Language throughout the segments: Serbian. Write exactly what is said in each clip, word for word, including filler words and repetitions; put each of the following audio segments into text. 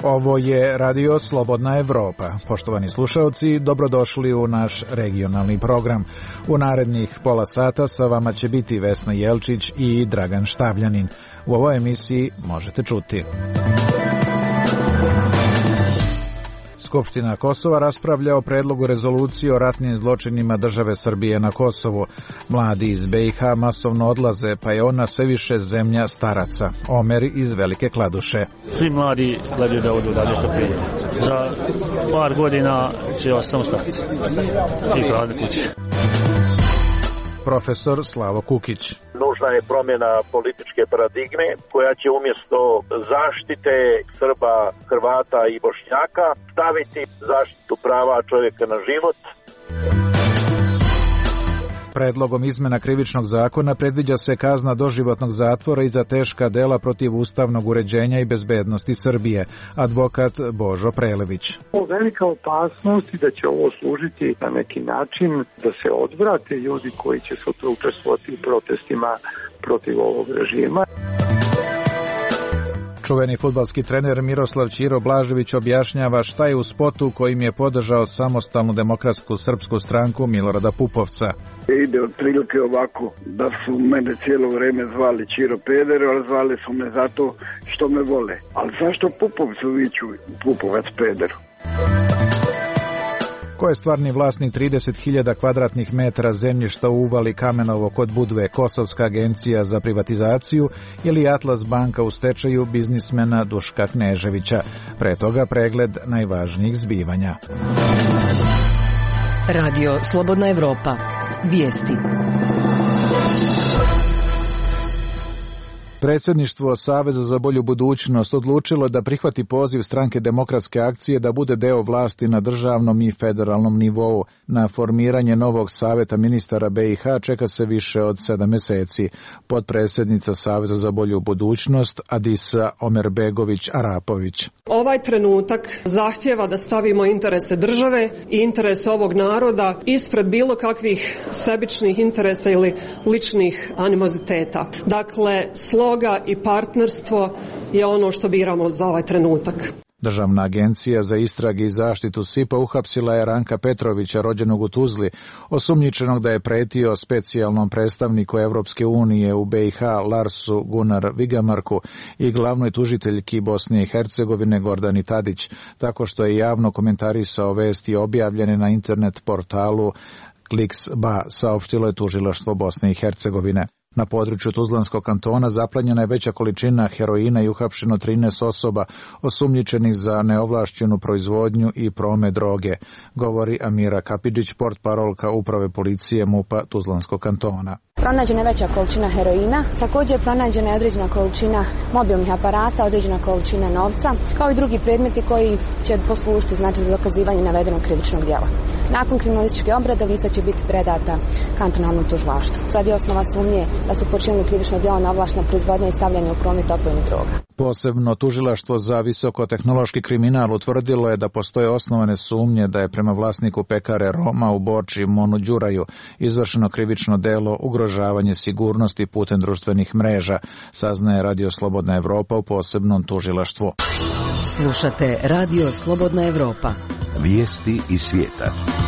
Ovo je Radio Slobodna Evropa. Poštovani slušalci, dobrodošli u naš regionalni program. U narednih pola sata sa vama će biti Vesna Jelčić i Dragan Štavljanin. U ovoj emisiji možete čuti: Skupština Kosova raspravlja o predlogu rezolucije o ratnim zločinima države Srbije na Kosovu. Mladi iz B i H masovno odlaze, pa je ona sve više zemlja staraca. Omer iz Velike Kladuše. Svi mladi gledaju da odu dalje što prije. Za par godina će ostati starci i prazne kuće. Profesor Slavo Kukić. Nužna je promjena političke paradigme koja će umjesto zaštite Srba, Hrvata i Bošnjaka staviti zaštitu prava čovjeka na život. Predlogom izmena krivičnog zakona predviđa se kazna doživotnog zatvora i za teška dela protiv ustavnog uređenja i bezbednosti Srbije. Advokat Božo Prelević. Velika opasnost i da će ovo služiti na neki način da se odvrate ljudi koji će sutra učestvovati u protestima protiv ovog režima. Čuveni fudbalski trener Miroslav Ćiro Blažević objašnjava šta je u spotu kojim je podržao samostalnu demokratsku srpsku stranku Milorada Pupovca. Ide otprilike ovako, da su mene cijelo vrijeme zvali Ćiro Peder, ali zvali su me zato što me vole. Ali zašto Pupovcu viču Pupovac Peder? Ko je stvarni vlasnik trideset hiljada kvadratnih metara zemljišta u uvali Kamenovo kod Budve, Kosovska agencija za privatizaciju ili Atlas banka u stečaju biznismena Duška Kneževića? Pre toga pregled najvažnijih zbivanja. Radio Slobodna Evropa. Vijesti. Predsjedništvo Saveza za bolju budućnost odlučilo da prihvati poziv stranke Demokratske akcije da bude deo vlasti na državnom i federalnom nivou. Na formiranje novog saveta ministara B i H čeka se više od sedam mjeseci. Potpredsjednica Saveza za bolju budućnost Adisa Omerbegović-Arapović. Ovaj trenutak zahtjeva da stavimo interese države i interese ovog naroda ispred bilo kakvih sebičnih interesa ili ličnih animoziteta. Dakle, sloga i partnerstvo je ono što biramo za ovaj trenutak. Državna agencija za istrage i zaštitu S I P-a uhapsila je Ranka Petrovića, rođenog u Tuzli, osumnjičenog da je pretio specijalnom predstavniku Evropske unije u B i H Larsu Gunar Vigamarku i glavnoj tužiteljki Bosne i Hercegovine Gordani Tadić, tako što je javno komentarisao vesti objavljene na internet portalu Kliks.ba, saopštilo je tužilaštvo Bosne i Hercegovine. Na području Tuzlanskog kantona zaplenjena je veća količina heroina i uhapšeno trinaest osoba osumnjičenih za neovlašćenu proizvodnju i promet droge, govori Amira Kapidžić, portparolka Uprave policije MUP-a Tuzlanskog kantona. Pronađena je veća količina heroina, također je pronađena je određena količina mobilnih aparata, određena količina novca, kao i drugi predmeti koji će poslužiti znači za dokazivanje navedenog krivičnog djela. Nakon kriminalističke obrade lista će biti predata kantonalnom tužilaštvu. Radi osnova sumnje da su počinili krivično djelo neovlaštena proizvodnja i stavljanje u promet opojnih droga. Posebno tužilaštvo za visokotehnološki kriminal utvrdilo je da postoje osnovane sumnje da je prema vlasniku pekare Roma u Borči Monu Đuraju izvršeno krivično delo ugrožavanje sigurnosti putem društvenih mreža, saznaje Radio Slobodna Evropa u posebnom tužilaštvu. Slušate Radio Slobodna Evropa. Vijesti iz svijeta.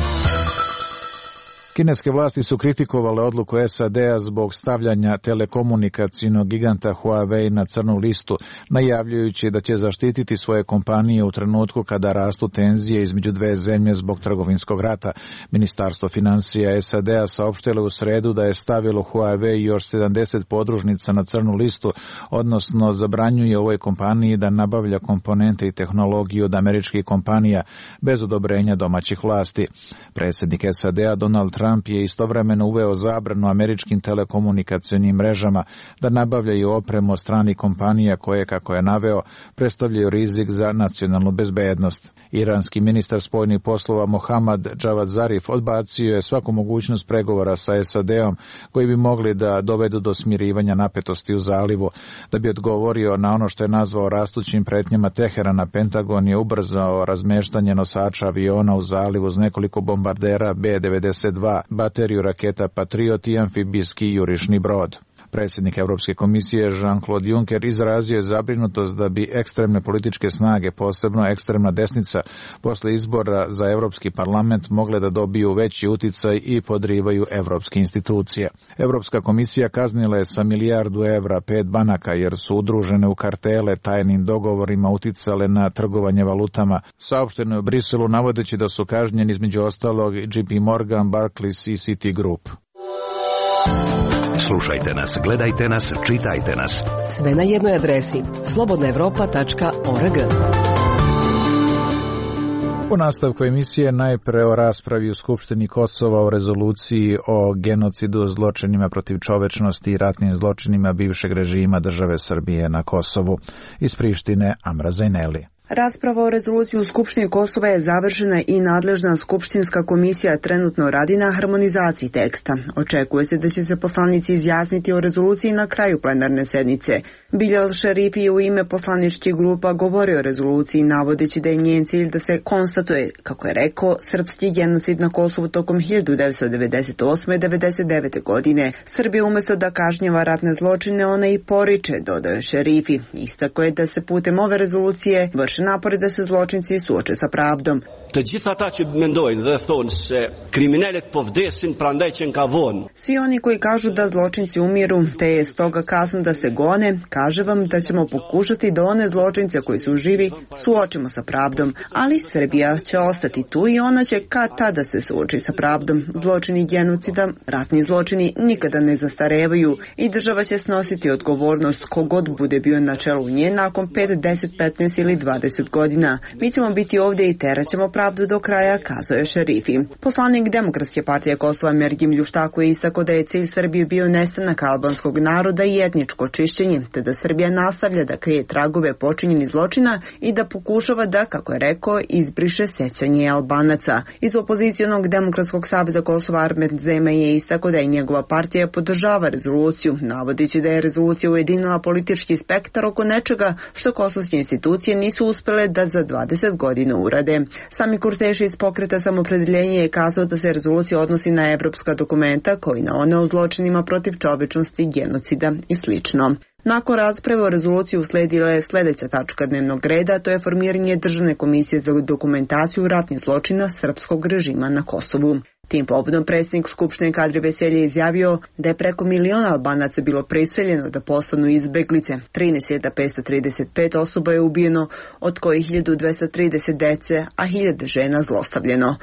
Kineske vlasti su kritikovale odluku S A D-a zbog stavljanja telekomunikacijnog giganta Huawei na crnu listu, najavljujući da će zaštititi svoje kompanije u trenutku kada rastu tenzije između dve zemlje zbog trgovinskog rata. Ministarstvo financija S A D-a saopštilo u sredu da je stavilo Huawei još sedamdeset podružnica na crnu listu, odnosno zabranjuje ovoj kompaniji da nabavlja komponente i tehnologiju od američkih kompanija bez odobrenja domaćih vlasti. Predsjednik S A D-a Donald Trump Trump je istovremeno uveo zabranu američkim telekomunikacionim mrežama da nabavljaju opremu od stranih kompanija koje, kako je naveo, predstavljaju rizik za nacionalnu bezbednost. Iranski ministar spoljnih poslova Mohammad Javad Zarif odbacio je svaku mogućnost pregovora sa S A D-om koji bi mogli da dovedu do smirivanja napetosti u zalivu. Da bi odgovorio na ono što je nazvao rastućim pretnjama Teherana, Pentagon je ubrzao razmeštanje nosača aviona u zalivu uz nekoliko bombardera B devedeset dva, bateriju raketa Patriot i amfibijski jurišni brod. Predsjednik Europske komisije Jean-Claude Juncker izrazio je zabrinutost da bi ekstremne političke snage, posebno ekstremna desnica, posle izbora za Europski parlament mogle da dobiju veći uticaj i podrivaju evropske institucije. Europska komisija kaznila je sa milijardu evra pet banaka jer su udružene u kartele tajnim dogovorima uticale na trgovanje valutama. Saopšteno je u Briselu navodeći da su kažnjeni između ostalog J P Morgan, Barclays i Citigroup. Slušajte nas, gledajte nas, čitajte nas. Sve na jednoj adresi slobodna evropa tačka org. U nastavku emisije najpre o raspravi u Skupštini Kosova o rezoluciji o genocidu, zločinima protiv čovečnosti i ratnim zločinima bivšeg režima države Srbije na Kosovu. Iz Prištine Amra Zajneli. Rasprava o rezoluciji u Skupštini Kosova je završena i nadležna skupštinska komisija trenutno radi na harmonizaciji teksta. Očekuje se da će se poslanici izjasniti o rezoluciji na kraju plenarne sednice. Bilal Šerifi je u ime poslaničkih grupa govorio o rezoluciji, navodeći da je njen cilj da se konstatuje, kako je rekao, srpski genocid na Kosovu tokom hiljadu devetsto devedeset osme. i devedeset devete. godine. Srbija umjesto da kažnjava ratne zločine, ona i poriče, dodao Šerifi. Istako je da se putem ove rezolucije vrši napore da se zločinci suoče sa pravdom. Të gjithë ata që mendojnë dhe thonë se kriminalet po vdesin prandaj që ka vonë. Svi oni koji kažu da zločinci umiru, te je stoga kasno da se gone, kaže vam da ćemo pokušati da one zločince koji su živi suočimo sa pravdom, ali Srbija će ostati tu i ona će kad tada se suoči sa pravdom. Zločini genocida, ratni zločini nikada ne zastarevaju i država će snositi odgovornost kogod bude bio na čelu nje nakon pet, deset, petnaest ili dvadeset godina. Mi ćemo biti ovdje i teraćemo pravdu do kraja, kazao je Šerifi. Poslanik Demokratske partije Kosova Mergim Ljuštako je istakao da je cilj Srbije bio nestanak albanskog naroda i etničko čišćenje, te da Srbija nastavlja da krije tragove počinjenih zločina i da pokušava da, kako je rekao, izbriše sećanje Albanaca. Iz opozicionog Demokratskog saveza Kosova Ahmet Zema je istakao da je njegova partija podržava rezoluciju, navodeći da je rezolucija ujedinila politički spektar oko nečega što kosovske institucije nisu uspele da za dvadeset godina urade. Sami Kurteši iz pokreta Samopredeljenje je kazao da se rezolucija odnosi na evropska dokumenta koji na one o zločinima protiv čovečnosti, genocida i slično. Nakon rasprave o rezoluciji usledila je sljedeća tačka dnevnog reda, to je formiranje Državne komisije za dokumentaciju ratnih zločina srpskog režima na Kosovu. Tim povodom predsjednik Skupštine Kadri Veselje izjavio da je preko miliona Albanaca bilo priseljeno da postanu izbeglice. trinaest hiljada petsto trideset pet osoba je ubijeno, od kojih hiljadu dvesta trideset dece, a hiljade žena zlostavljeno.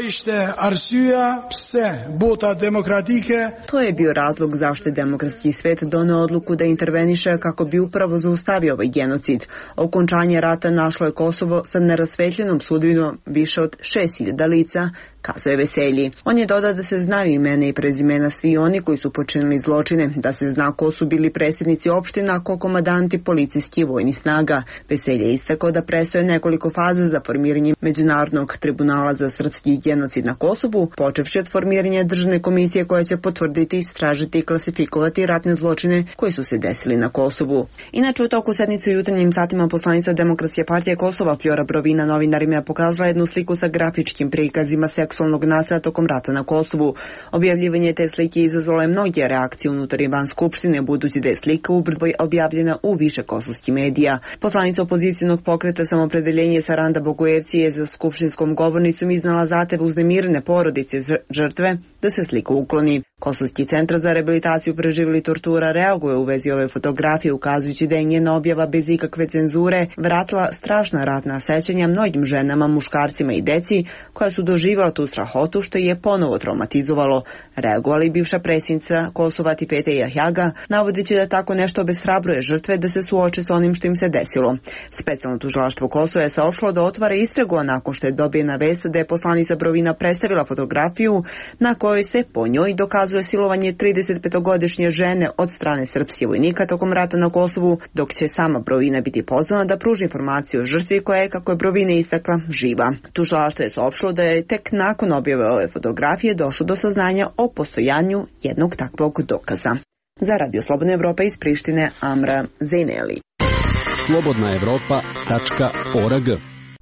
To je bio razlog zašto je demokratski svet doneo odluku da interveniše kako bi upravo zaustavio ovaj genocid. Okončanje rata našlo je Kosovo sa nerasvetljenom sudbinom više od šest hiljada lica, kazuje Veselji. On je dodao da se znaju imena i prezimena svi oni koji su počinili zločine, da se zna ko su bili predsjednici opština, ko komandanti policijskih i vojnih snaga. Veselji je istakao da predstoje nekoliko faza za formiranje Međunarodnog tribunala za srpski genocid na Kosovu, počevši od formiranja Državne komisije koja će potvrditi, istražiti i klasifikovati ratne zločine koji su se desili na Kosovu. Inače, u toku sednice u jutarnjim satima poslanica Demokratske partije Kosova Fjora Brovina novinarima je pokazala jednu sliku sa grafičkim prikazima seksualnog nasilja tokom rata na Kosovu. Objavljivanje te slike izazvalo je mnoge reakcije unutar i van Skupštine, budući da je slika ubrzo objavljena u više kosovskih medija. Poslanica opozicionog pokreta Samopredeljenje Saranda Bogojevci je za skupštinskom govornicom iznala zahtev uznemirene porodice žrtve da se slika ukloni. Kosovski centar za rehabilitaciju preživjeli tortura reaguje u vezi ove fotografije, ukazujući da je njena objava bez ikakve cenzure vratila strašna ratna sećanja mnogim ženama, muškarcima i deci koja su doživjela tu strahotu, što je ponovo traumatizovalo. Reagovali bivša predsjednica Kosova Tipete Jahjaga, navodeći da tako nešto obeshrabruje žrtve da se suoče sa onim što im se desilo. Specijalno tužilaštvo Kosova je saopštilo da otvara istragu nakon što je dobijena vest da je poslanica Brovina predstavila fotografiju na kojoj se po njoj dokazuje silovanje tridesetpetogodišnje žene od strane srpskih vojnika tokom rata na Kosovu, dok će sama Brovina biti pozvana da pruži informaciju o žrtvi koja je, kako je Brovina istakla, živa. Tužilaštvo je saopštilo da je tek nakon objave ove fotografije došlo do saznanja o postojanju jednog takvog dokaza. Za Radio Slobodna Evropa iz Prištine, Amra Zejneli. slobodna evropa tačka org.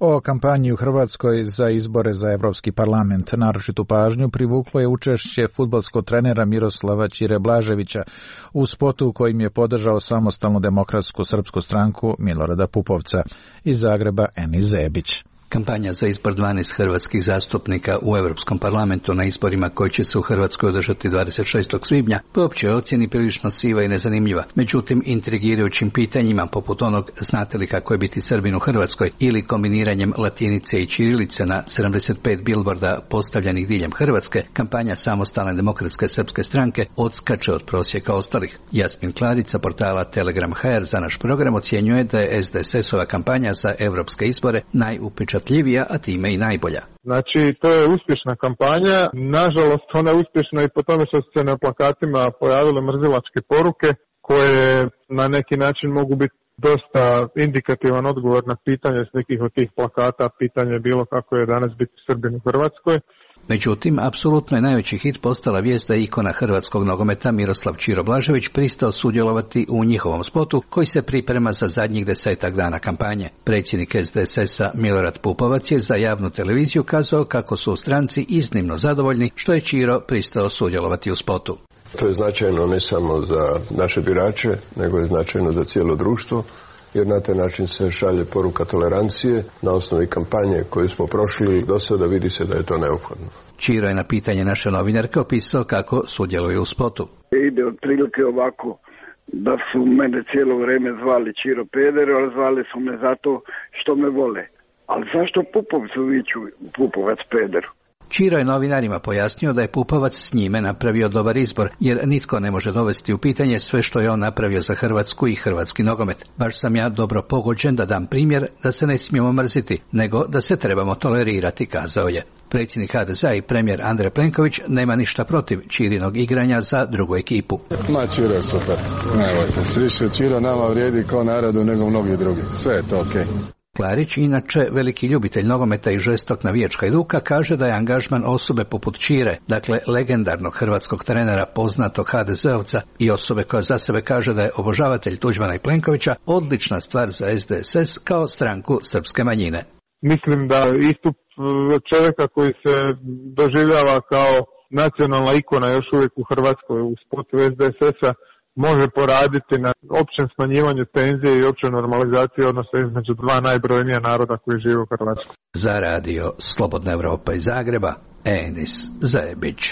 O kampanji u Hrvatskoj za izbore za Evropski parlament naročitu pažnju privuklo je učešće fudbalskog trenera Miroslava Ćire Blaževića u spotu kojim je podržao samostalnu demokratsku srpsku stranku Milorada Pupovca. Iz Zagreba Eni Zebić. Kampanja za izbor dvanaest hrvatskih zastupnika u Europskom parlamentu na izborima koji će se u Hrvatskoj održati dvadeset šestog svibnja po općoj ocjeni prilično siva i nezanimljiva. Međutim, intrigirajućim pitanjima poput onog znate li kako je biti Srbin u Hrvatskoj ili kombiniranjem latinice i ćirilice na sedamdeset pet bilborda postavljenih diljem Hrvatske, kampanja samostalne demokratske srpske stranke odskače od prosjeka ostalih. Jasmin Klarica portala Telegram punkt h r za naš program ocjenjuje da je S D S S-ova kampanja za europske izbore najupečatljivija, a time i najbolja. Znači, to je uspješna kampanja. Nažalost, ona je uspješna i po tome što su se na plakatima pojavile mrzilačke poruke koje na neki način mogu biti dosta indikativan odgovor na pitanje s nekih od tih plakata. Pitanje je bilo kako je danas biti Srbin u Hrvatskoj. Međutim, apsolutno je najveći hit postala vijest da ikona hrvatskog nogometa Miroslav Ćiro Blažević pristao sudjelovati u njihovom spotu koji se priprema za zadnjih desetak dana kampanje. Predsjednik S D S S-a Milorad Pupovac je za javnu televiziju kazao kako su u stranci iznimno zadovoljni što je Ćiro pristao sudjelovati u spotu. To je značajno ne samo za naše birače, nego je značajno za cijelo društvo, jer na taj način se šalje poruka tolerancije. Na osnovi kampanje koju smo prošli do sada vidi se da je to neophodno. Ćiro je na pitanje naše novinarke opisao kako sudjeluje u spotu. Ide otprilike ovako, da su mene cijelo vrijeme zvali Ćiro Peder, ali zvali su me zato što me vole. Ali zašto Pupovcu viču Pupovac Peder? Ćiro je novinarima pojasnio da je Pupovac s njime napravio dobar izbor, jer nitko ne može dovesti u pitanje sve što je on napravio za Hrvatsku i hrvatski nogomet. Baš sam ja dobro pogođen da dam primjer da se ne smijemo mrziti, nego da se trebamo tolerirati, kazao je. Predsjednik H D Z-a i premijer Andrej Plenković nema ništa protiv Ćirinog igranja za drugu ekipu. Ma Ćiro je super, nemojte se više, Ćiro nama vrijedi kao narodu nego mnogi drugi, sve je to okej. Okay. Klarić, inače veliki ljubitelj nogometa i žestok navijačka i duka, kaže da je angažman osobe poput Ćire, dakle legendarnog hrvatskog trenera poznatog H D Z-ovca i osobe koja za sebe kaže da je obožavatelj Tuđmana i Plenkovića, odlična stvar za S D S S kao stranku srpske manjine. Mislim da istup čovjeka koji se doživljava kao nacionalna ikona još uvijek u Hrvatskoj u spotu S D S S-a može poraditi na općem smanjivanju tenzije i općoj normalizaciji odnosa između dva najbrojnija naroda koji žive u Hrvatskoj. Za radio Slobodna Evropa iz Zagreba, Enis Zebić.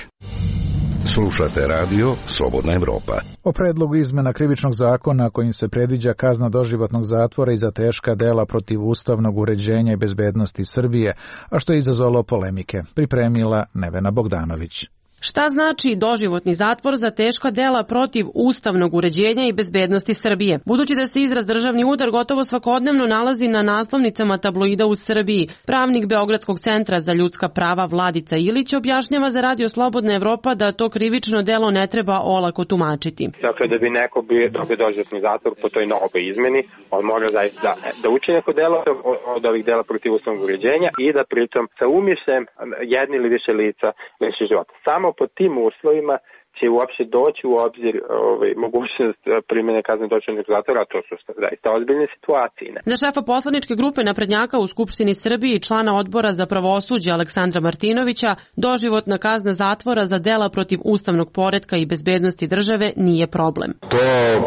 Slušate radio Slobodna Evropa. O predlogu izmjena krivičnog zakona kojim se predviđa kazna doživotnog zatvora i za teška dela protiv ustavnog uređenja i bezbednosti Srbije, a što je izazvalo polemike, pripremila Nevena Bogdanović. Šta znači doživotni zatvor za teška dela protiv ustavnog uređenja i bezbednosti Srbije? Budući da se izraz državni udar gotovo svakodnevno nalazi na naslovnicama tabloida u Srbiji, pravnik Beogradskog centra za ljudska prava Vladica Ilić objašnjava za radio Slobodna Evropa da to krivično delo ne treba olako tumačiti. Dakle, da bi neko bio dobio doživotni zatvor po toj novoj izmeni, on mora zaista da, da uči neko delo od ovih dela protiv ustavnog uređenja i da pritom sa umišljem jedni ili više lica liši života. Samo pod tim uslovima će uopšte doći u obzir ovaj, mogućnost primjene kazne doživotnog zatvora, a to su zaista ozbiljne situacije. Ne? Za šefa poslaničke grupe naprednjaka u Skupštini Srbije i člana odbora za pravosuđe Aleksandra Martinovića, doživotna kazna zatvora za dela protiv ustavnog poretka i bezbednosti države nije problem. To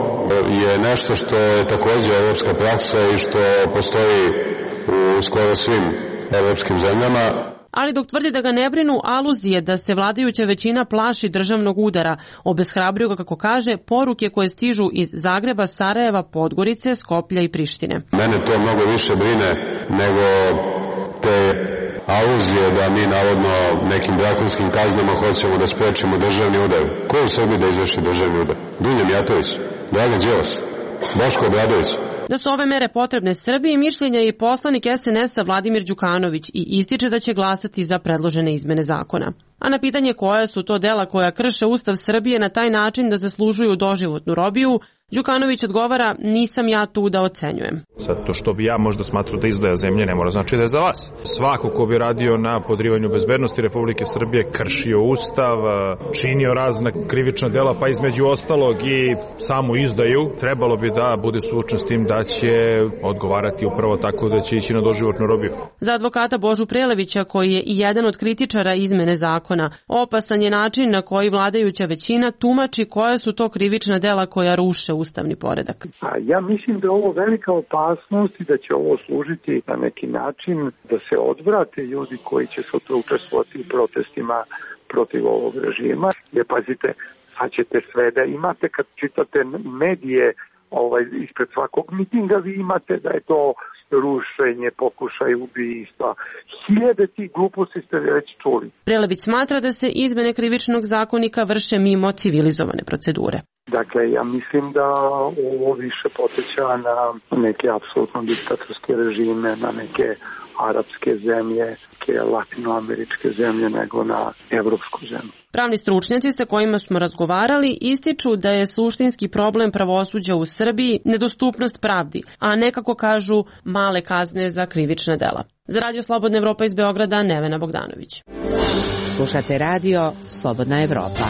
je nešto što je također evropska praksa i što postoji u skoro svim evropskim zemljama. Ali dok tvrdi da ga ne brinu aluzije da se vladajuća većina plaši državnog udara, obeshrabruju ga, kako kaže, poruke koje stižu iz Zagreba, Sarajeva, Podgorice, Skoplja i Prištine. Mene to mnogo više brine nego te aluzije da mi navodno nekim drakonskim kaznama hoćemo da sprečimo državni udar. Ko je u Srbiji da izvrši državni udar? Dunja Mijatović, Dragan Đilas, Boško Obradović. Da su ove mere potrebne Srbiji, mišljenja je i poslanik S N S-a Vladimir Đukanović i ističe da će glasati za predložene izmene zakona. A na pitanje koja su to dela koja krše Ustav Srbije na taj način da zaslužuju doživotnu robiju, Đukanović odgovara, nisam ja tu da ocenjujem. Sad to što bi ja možda smatrao da izdaja zemlje ne mora znači da je za vas. Svako ko bi radio na podrivanju bezbednosti Republike Srbije kršio ustav, činio razna krivična dela, pa između ostalog i samu izdaju, trebalo bi da bude suočen s tim da će odgovarati upravo tako da će ići na doživotnu robiju. Za advokata Božu Prelevića, koji je i jedan od kritičara izmene zakona, opasan je način na koji vladajuća većina tumači koja su to krivična dela koja ruše ustavni poredak. Ja mislim da je ovo velika opasnost i da će ovo služiti na neki način da se odvrate ljudi koji će sutra učestvovati u protestima protiv ovog režima. Jer pazite, sad ćete sve da imate kad čitate medije ovaj, ispred svakog mitinga, vi imate da je to rušenje, pokušaj ubistva. Hiljade tih gluposti ste već čuli. Prelević smatra da se izmene krivičnog zakonika vrše mimo civilizovane procedure. Dakle, ja mislim da ovo više poteća na neke apsolutno diktatorske režime, na neke arapske zemlje, neke latinoameričke zemlje, nego na evropsku zemlju. Pravni stručnjaci sa kojima smo razgovarali ističu da je suštinski problem pravosuđa u Srbiji nedostupnost pravdi, a nekako kažu male kazne za krivična dela. Za Radio Slobodna Evropa iz Beograda, Nevena Bogdanović. Slušate Radio Slobodna Evropa.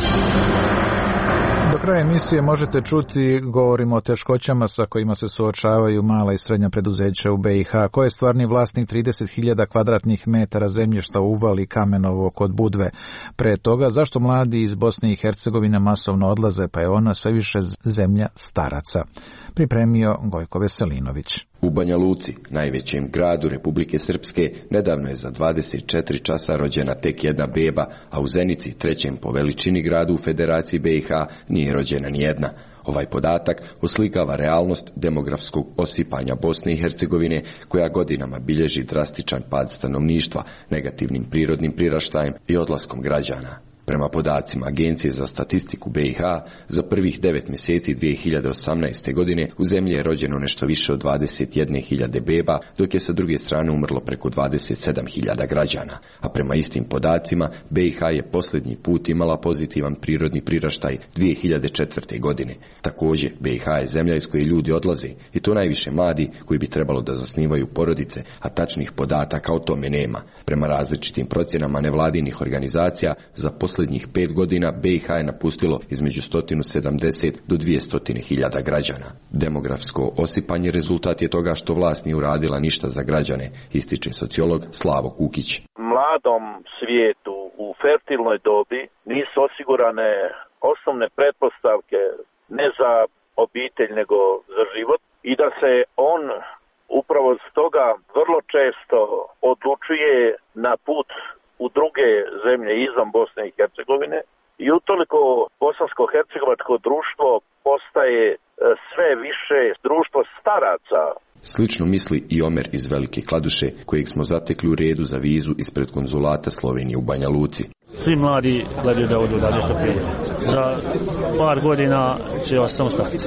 Do kraja emisije možete čuti, govorimo o teškoćama sa kojima se suočavaju mala i srednja preduzeća u B i H. Ko je stvarni vlasnik trideset hiljada kvadratnih metara zemljišta u Uvali Kamenovo kod Budve? Pre toga, zašto mladi iz Bosne i Hercegovine masovno odlaze, pa je ona sve više zemlja staraca? Pripremio Gojko Veselinović. U Banja Luci, najvećem gradu Republike Srpske, nedavno je za dvadeset četiri časa rođena tek jedna beba, a u Zenici, trećem po veličini gradu u Federaciji B i H, nije rođena ni jedna. Ovaj podatak oslikava realnost demografskog osipanja Bosne i Hercegovine, koja godinama bilježi drastičan pad stanovništva, negativnim prirodnim priraštajem i odlaskom građana. Prema podacima Agencije za statistiku B i H, za prvih devet mjeseci dvije hiljade osamnaeste. godine u zemlji je rođeno nešto više od dvadeset jedne hiljade beba, dok je sa druge strane umrlo preko dvadeset sedam hiljada građana. A prema istim podacima, B i H je posljednji put imala pozitivan prirodni priraštaj dvije hiljade četvrte. godine. Također, B i H je zemlja iz koje ljudi odlaze, i to najviše mladi koji bi trebalo da zasnivaju porodice, a tačnih podataka o tome nema. Prema različitim procjenama nevladinih organizacija, za posljednjih pet godina B i H je napustilo između sto sedamdeset do dvjesto hiljada građana. Demografsko osipanje rezultat je toga što vlast nije uradila ništa za građane, ističe sociolog Slavo Kukić. Mladom svijetu u fertilnoj dobi nisu osigurane osnovne pretpostavke ne za obitelj nego za život i da se on upravo stoga vrlo često odlučuje na put u druge zemlje izvan Bosne i Hercegovine i utoliko bosansko-hercegovačko društvo postaje sve više društvo staraca. Slično misli i Omer iz Velike Kladuše, kojeg smo zatekli u redu za vizu ispred konzulata Slovenije u Banja Luci. Svi mladi gledaju da odu dalje što prije. Za par godina će ostati samo starci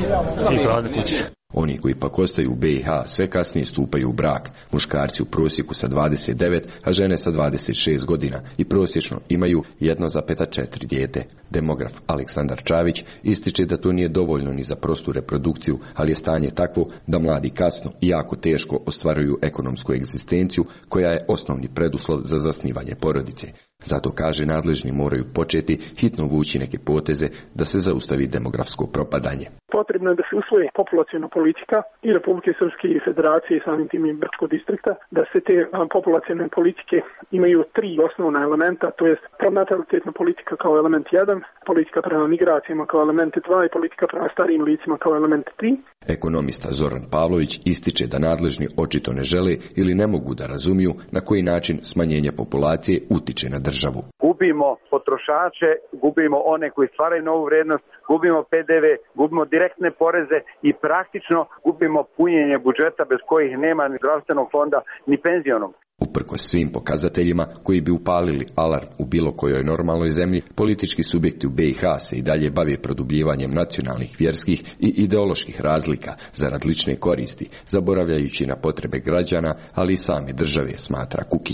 i prazne kuće. Oni koji pak ostaju u B i H sve kasnije stupaju u brak, muškarci u prosjeku sa dvadeset devet, a žene sa dvadeset šest godina i prosječno imaju jedno zarez četiri dijete. Demograf Aleksandar Čavić ističe da to nije dovoljno ni za prostu reprodukciju, ali je stanje takvo da mladi kasno i jako teško ostvaruju ekonomsku egzistenciju, koja je osnovni preduslov za zasnivanje porodice. Zato, kaže, nadležni moraju početi hitno vući neke poteze da se zaustavi demografsko propadanje. Potrebno je da se usvoji populaciona politika i Republike Srpske i Federacije i samim tim i Brčkog distrikta, da se te populacione politike imaju tri osnovna elementa, to jest pronatalitetna politika kao element jedan, politika prema migracijama kao element dva i politika prema starijim licima kao element tri. Ekonomista Zoran Pavlović ističe da nadležni očito ne žele ili ne mogu da razumiju na koji način smanjenje populacije utiče na državu. Gubimo potrošače, gubimo one koji stvaraju novu vrednost, gubimo P D V, gubimo direktne poreze i praktično gubimo punjenje budžeta bez kojih nema ni zdravstvenog fonda ni penzionog. Uprkos svim pokazateljima koji bi upalili alarm u bilo kojoj normalnoj zemlji, politički subjekti u B i H se i dalje bave produbljivanjem nacionalnih, vjerskih i ideoloških razlika zarad lične koristi, zaboravljajući na potrebe građana, ali i same države, smatra Kukić.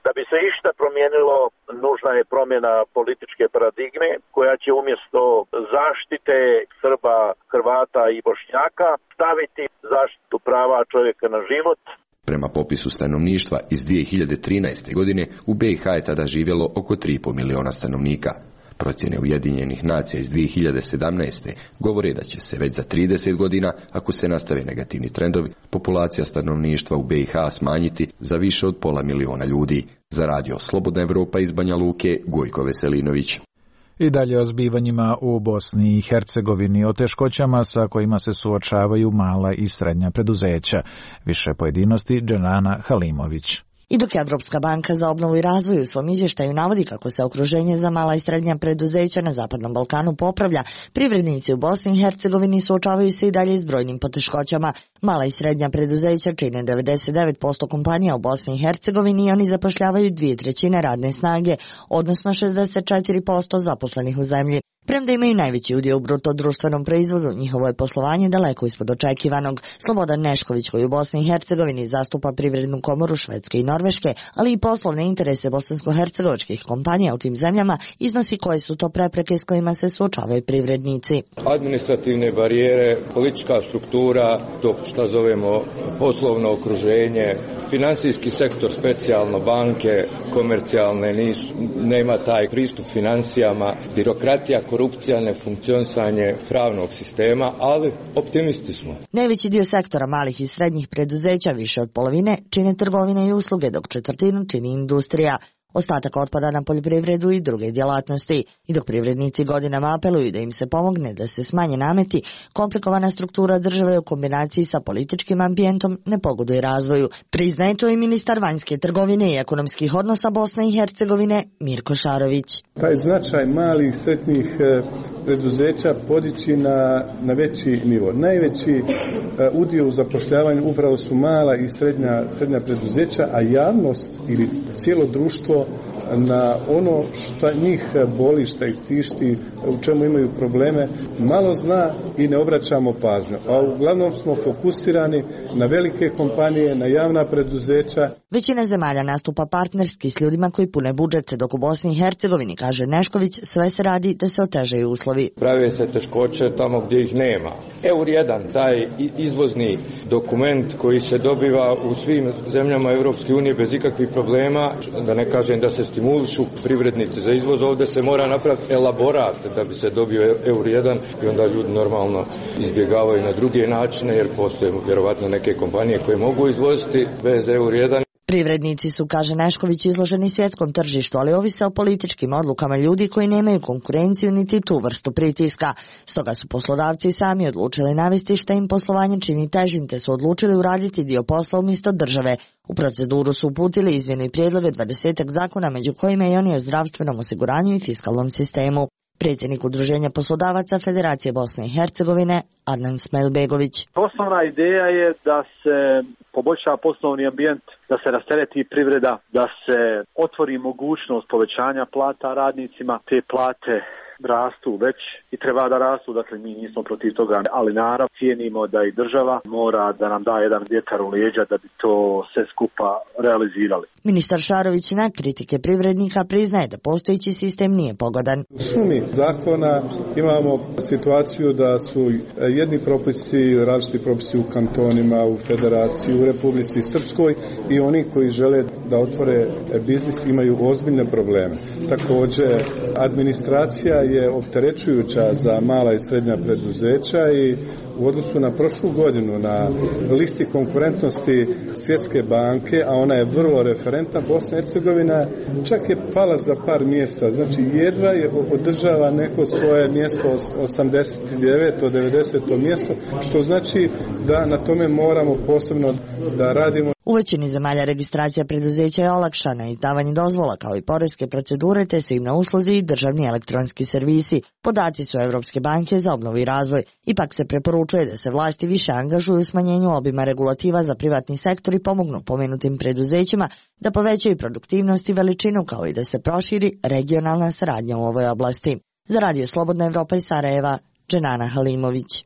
Da bi se išta promijenilo, nužna je promjena političke paradigme koja će umjesto zaštite Srba, Hrvata i Bošnjaka staviti zaštitu prava čovjeka na život. Prema popisu stanovništva iz dvije hiljade trinaeste. godine u B i H je tada živjelo oko tri i pol miliona stanovnika. Procjene Ujedinjenih nacija iz dvije hiljade sedamnaeste. govore da će se već za trideset godina, ako se nastave negativni trendovi, populacija stanovništva u B i H smanjiti za više od pola miliona ljudi. Za radio Slobodna Evropa iz Banja Luke, Gojko Veselinović. I dalje o zbivanjima u Bosni i Hercegovini, o teškoćama sa kojima se suočavaju mala i srednja preduzeća. Više pojedinosti Dženana Halimović. I dok je Evropska banka za obnovu i razvoj u svom izvještaju navodi kako se okruženje za mala i srednja preduzeća na Zapadnom Balkanu popravlja, privrednici u Bosni i Hercegovini suočavaju se i dalje s brojnim poteškoćama. Mala i srednja preduzeća čine devedeset devet posto kompanija u Bosni i Hercegovini i oni zapošljavaju dvije trećine radne snage, odnosno šezdeset četiri posto zaposlenih u zemlji. Premda imaju najveći udio u bruto društvenom proizvodu, njihovo je poslovanje daleko ispod očekivanog. Slobodan Nešković, koji u Bosni i Hercegovini zastupa privrednu komoru Švedske i Norveške, ali i poslovne interese bosansko-hercegovačkih kompanija u tim zemljama, iznosi koje su to prepreke s kojima se suočavaju privrednici. Administrativne barijere, politička struktura, to što zovemo poslovno okruženje, finansijski sektor, specijalno banke, komercijalne, nisu, nema taj pristup financijama, birokratija, korupcija, nefunkcionisanje pravnog sistema, ali optimisti smo. Najveći dio sektora malih i srednjih preduzeća, više od polovine, čine trgovine i usluge, dok četvrtinu čini industrija. Ostatak otpada na poljoprivredu i druge djelatnosti. I dok privrednici godinama apeluju da im se pomogne da se smanje nameti, komplikovana struktura države u kombinaciji sa političkim ambijentom ne pogoduje razvoju. Priznaje to i ministar vanjske trgovine i ekonomskih odnosa Bosne i Hercegovine Mirko Šarović. Taj značaj malih i srednjih preduzeća podići na, na veći nivo. Najveći udio u zapošljavanju upravo su mala i srednja, srednja preduzeća, a javnost ili cijelo društvo na ono što njih boli, što ih tišti, u čemu imaju probleme, malo zna i ne obraćamo pažnju. A uglavnom smo fokusirani na velike kompanije, na javna preduzeća. Većina zemalja nastupa partnerski s ljudima koji pune budžet, dok u Bosni i Hercegovini, kaže Nešković, sve se radi da se otežaju uslovi. Prave se teškoće tamo gdje ih nema. Eur jedan, taj izvozni dokument koji se dobiva u svim zemljama Europske unije bez ikakvih problema, da ne kažem da se stimulišu privrednici za izvoz, ovdje se mora napraviti elaborat da bi se dobio Eur jedan i onda ljudi normalno izbjegavaju na druge načine jer postoje vjerovatno neke kompanije koje mogu izvoziti bez Eur jedan. Privrednici su, kaže Nešković, izloženi svjetskom tržištu, ali ovise o političkim odlukama ljudi koji nemaju konkurenciju niti tu vrstu pritiska. Stoga su poslodavci sami odlučili navesti šta im poslovanje čini težim, te su odlučili uraditi dio posla umjesto države. U proceduru su uputili izmjene i prijedloge dvadesetak zakona, među kojima i oni o zdravstvenom osiguranju i fiskalnom sistemu. Predsjednik Udruženja poslodavaca Federacije Bosne i Hercegovine Adnan Smailbegović. Osnovna ideja je da se poboljša poslovni ambijent, da se rastereti privreda, da se otvori mogućnost povećanja plata radnicima, te plate rastu već i treba da rastu, dakle mi nismo protiv toga, ali naravno cijenimo da i država mora da nam da jedan vjetar u leđa da bi to sve skupa realizirali. Ministar Šarović na kritike privrednika priznaje da postojeći sistem nije pogodan. U šumi zakona imamo situaciju da su jedni propisi, različiti propisi u kantonima, u federaciji, u Republici Srpskoj i oni koji žele da otvore biznis imaju ozbiljne probleme. Također, administracija je opterećujuća za mala i srednja preduzeća i u odnosu na prošlu godinu na listi konkurentnosti Svjetske banke, a ona je vrlo referentna, Bosna i Hercegovina čak je pala za par mjesta, znači jedva je održava neko svoje mjesto osamdeset deveto devedeseto mjesto, što znači da na tome moramo posebno da radimo. U većini zemalja registracija preduzeća je olakšana, izdavanje dozvola kao i poreske procedure, te su im na usluzi i državni elektronski servisi. Podaci su Evropske banke za obnovu i razvoj. Ipak se preporučuje da se vlasti više angažuju u smanjenju obima regulativa za privatni sektor i pomognu pomenutim preduzećima da povećaju produktivnost i veličinu, kao i da se proširi regionalna saradnja u ovoj oblasti. Za Radio Slobodna Evropa iz Sarajeva, Dženana Halimović.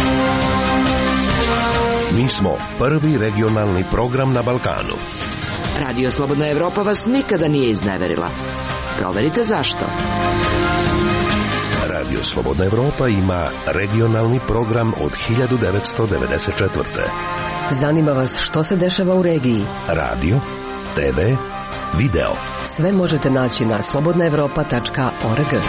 Mi smo prvi regionalni program na Balkanu. Radio Slobodna Evropa vas nikada nije izneverila. Proverite zašto. Radio Slobodna Evropa ima regionalni program od hiljadu devetsto devedeset četvrte. Zanima vas što se dešava u regiji? Radio, te ve, video. Sve možete naći na slobodna evropa tačka org.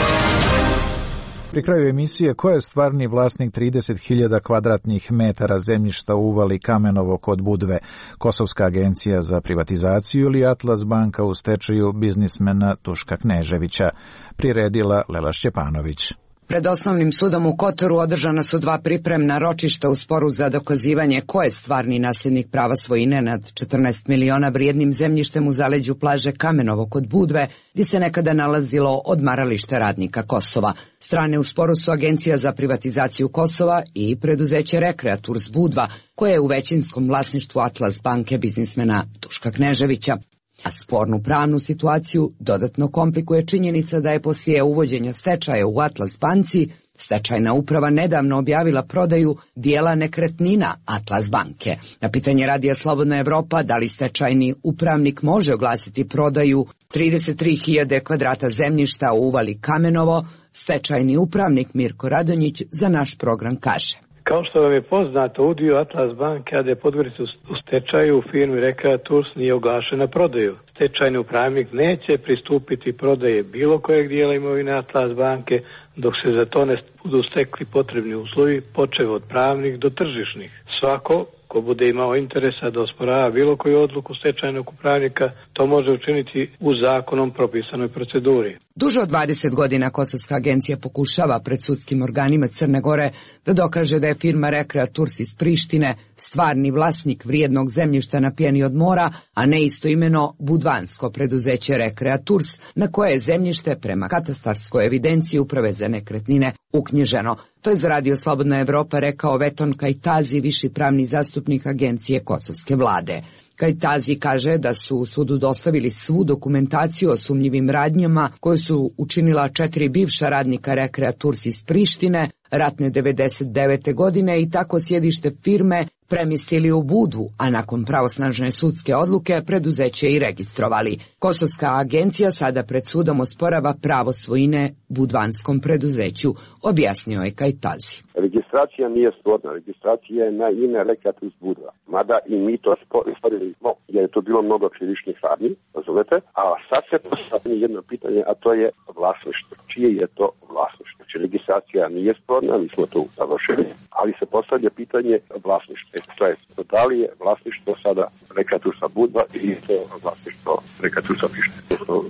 Pri kraju emisije, ko je stvarni vlasnik trideset hiljada kvadratnih metara zemljišta u uvali Kamenovo kod Budve? Kosovska agencija za privatizaciju ili Atlas banka u stečaju biznismena Tuška Kneževića? Priredila Lela Šćepanović. Pred osnovnim sudom u Kotoru održana su dva pripremna ročišta u sporu za dokazivanje ko je stvarni nasljednik prava svojine nad četrnaest miliona vrijednim zemljištem u zaleđu plaže Kamenovo kod Budve, gdje se nekada nalazilo odmaralište radnika Kosova. Strane u sporu su Agencija za privatizaciju Kosova i preduzeće Rekreaturs Budva, koje je u većinskom vlasništvu Atlas banke biznismena Tuška Kneževića. A spornu pravnu situaciju dodatno komplikuje činjenica da je poslije uvođenja stečaja u Atlas banci stečajna uprava nedavno objavila prodaju dijela nekretnina Atlas banke. Na pitanje Radija Slobodna Evropa da li stečajni upravnik može oglasiti prodaju trideset tri hiljade kvadrata zemljišta u uvali Kamenovo, stečajni upravnik Mirko Radonjić za naš program kaže. Kao što vam je poznato, udio Atlas banke A D Podgorica u stečaju u firmi Rekreaturs nije oglašen na prodaju. Stečajni upravnik neće pristupiti prodaje bilo kojeg dijela imovine Atlas banke dok se za to ne budu stekli potrebni uslovi, počev od pravnih do tržišnih. Svako ko bude imao interesa da osporava bilo koju odluku stečajnog upravnika, to može učiniti u zakonom propisanoj proceduri. Duže od dvadeset godina Kosovska agencija pokušava pred sudskim organima Crne Gore da dokaže da je firma Rekreaturs iz Prištine stvarni vlasnik vrijednog zemljišta na pjeni od mora, a ne istoimeno budvansko preduzeće Rekreaturs, na koje je zemljište prema katastarskoj evidenciji Uprave za nekretnine uknjiženo. To je za Radio Slobodna Evropa rekao Veton Kajtazi, viši pravni zastupnik agencije kosovske vlade. Kajtazi kaže da su u sudu dostavili svu dokumentaciju o sumnjivim radnjama koju su učinila četiri bivša radnika Rekreaturs iz Prištine ratne devedeset devete godine i tako sjedište firme premjestili u Budvu, a nakon pravosnažne sudske odluke preduzeće i registrovali. Kosovska agencija sada pred sudom osporava pravo svojine budvanskom preduzeću, objasnio je Kajtazi. Registracija nije sporna, registracija je na ime Rekreaturs Budva. Mada i mi to sporili smo, jer je to bilo mnogo krivičnih radnji, razumete? A sad se postavlja jedno pitanje, a to je vlasništvo. Čije je to vlasništvo? Znači, registracija nije sporna, mi smo to završili, ali se postavlja pitanje vlasništva. To je, da li je vlasništvo sada Rekreatursa Budva ili je to vlasništvo Rekreatursa Prištine?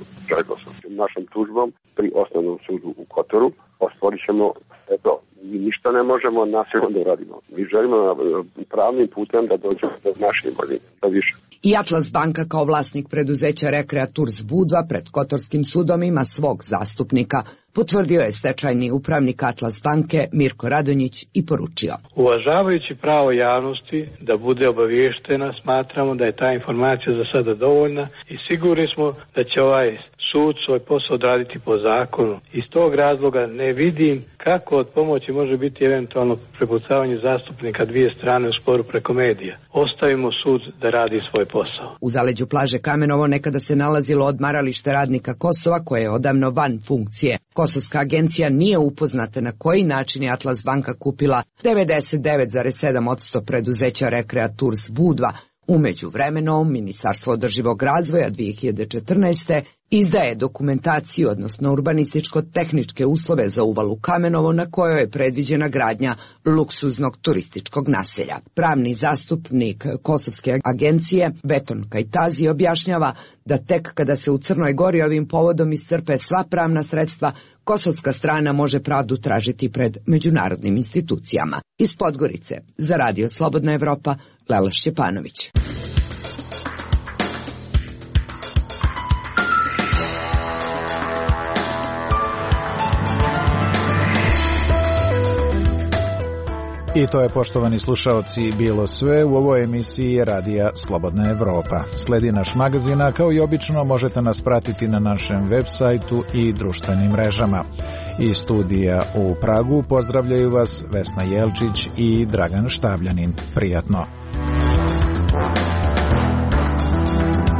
Našom tužbom pri osnovnom sudu u Kotoru osporit ćemo eto, mi ništa ne možemo nasilno da radimo. Mi želimo pravnim putem da dođemo do naše imovine, da više. I Atlas banka kao vlasnik preduzeća Rekreaturs Budva pred Kotorskim sudom ima svog zastupnika, potvrdio je stečajni upravnik Atlas banke Mirko Radonjić i poručio. Uvažavajući pravo javnosti da bude obaviještena, smatramo da je ta informacija za sada dovoljna i sigurni smo da će ovaj sud svoj posao odraditi po zakonu. Iz tog razloga ne vidim kako od pomoći može biti eventualno prepucavanje zastupnika dvije strane u sporu preko medija. Ostavimo sud da radi svoj posao. U zaleđu plaže Kamenovo nekada se nalazilo odmaralište radnika Kosova koje je odavno van funkcije. Kosovska agencija nije upoznata na koji način je Atlas banka kupila devedeset devet zarez sedam posto preduzeća Rekreaturs Budva. U međuvremenu, Ministarstvo održivog razvoja dvije hiljade četrnaeste. izdaje dokumentaciju, odnosno urbanističko-tehničke uslove za uvalu Kamenovo na kojoj je predviđena gradnja luksuznog turističkog naselja. Pravni zastupnik Kosovske agencije Veton Kajtazi objašnjava da tek kada se u Crnoj Gori ovim povodom iscrpe sva pravna sredstva, kosovska strana može pravdu tražiti pred međunarodnim institucijama. Iz Podgorice, za Radio Slobodna Evropa, Lela Šćepanović. I to je, poštovani slušaoci, bilo sve u ovoj emisiji Radija Slobodna Evropa. Sledi naš magazin, a kao i obično možete nas pratiti na našem web sajtu i društvenim mrežama. Iz studija u Pragu pozdravljaju vas Vesna Jelčić i Dragan Štavljanin. Prijatno.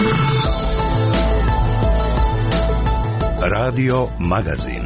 Radio Magazin.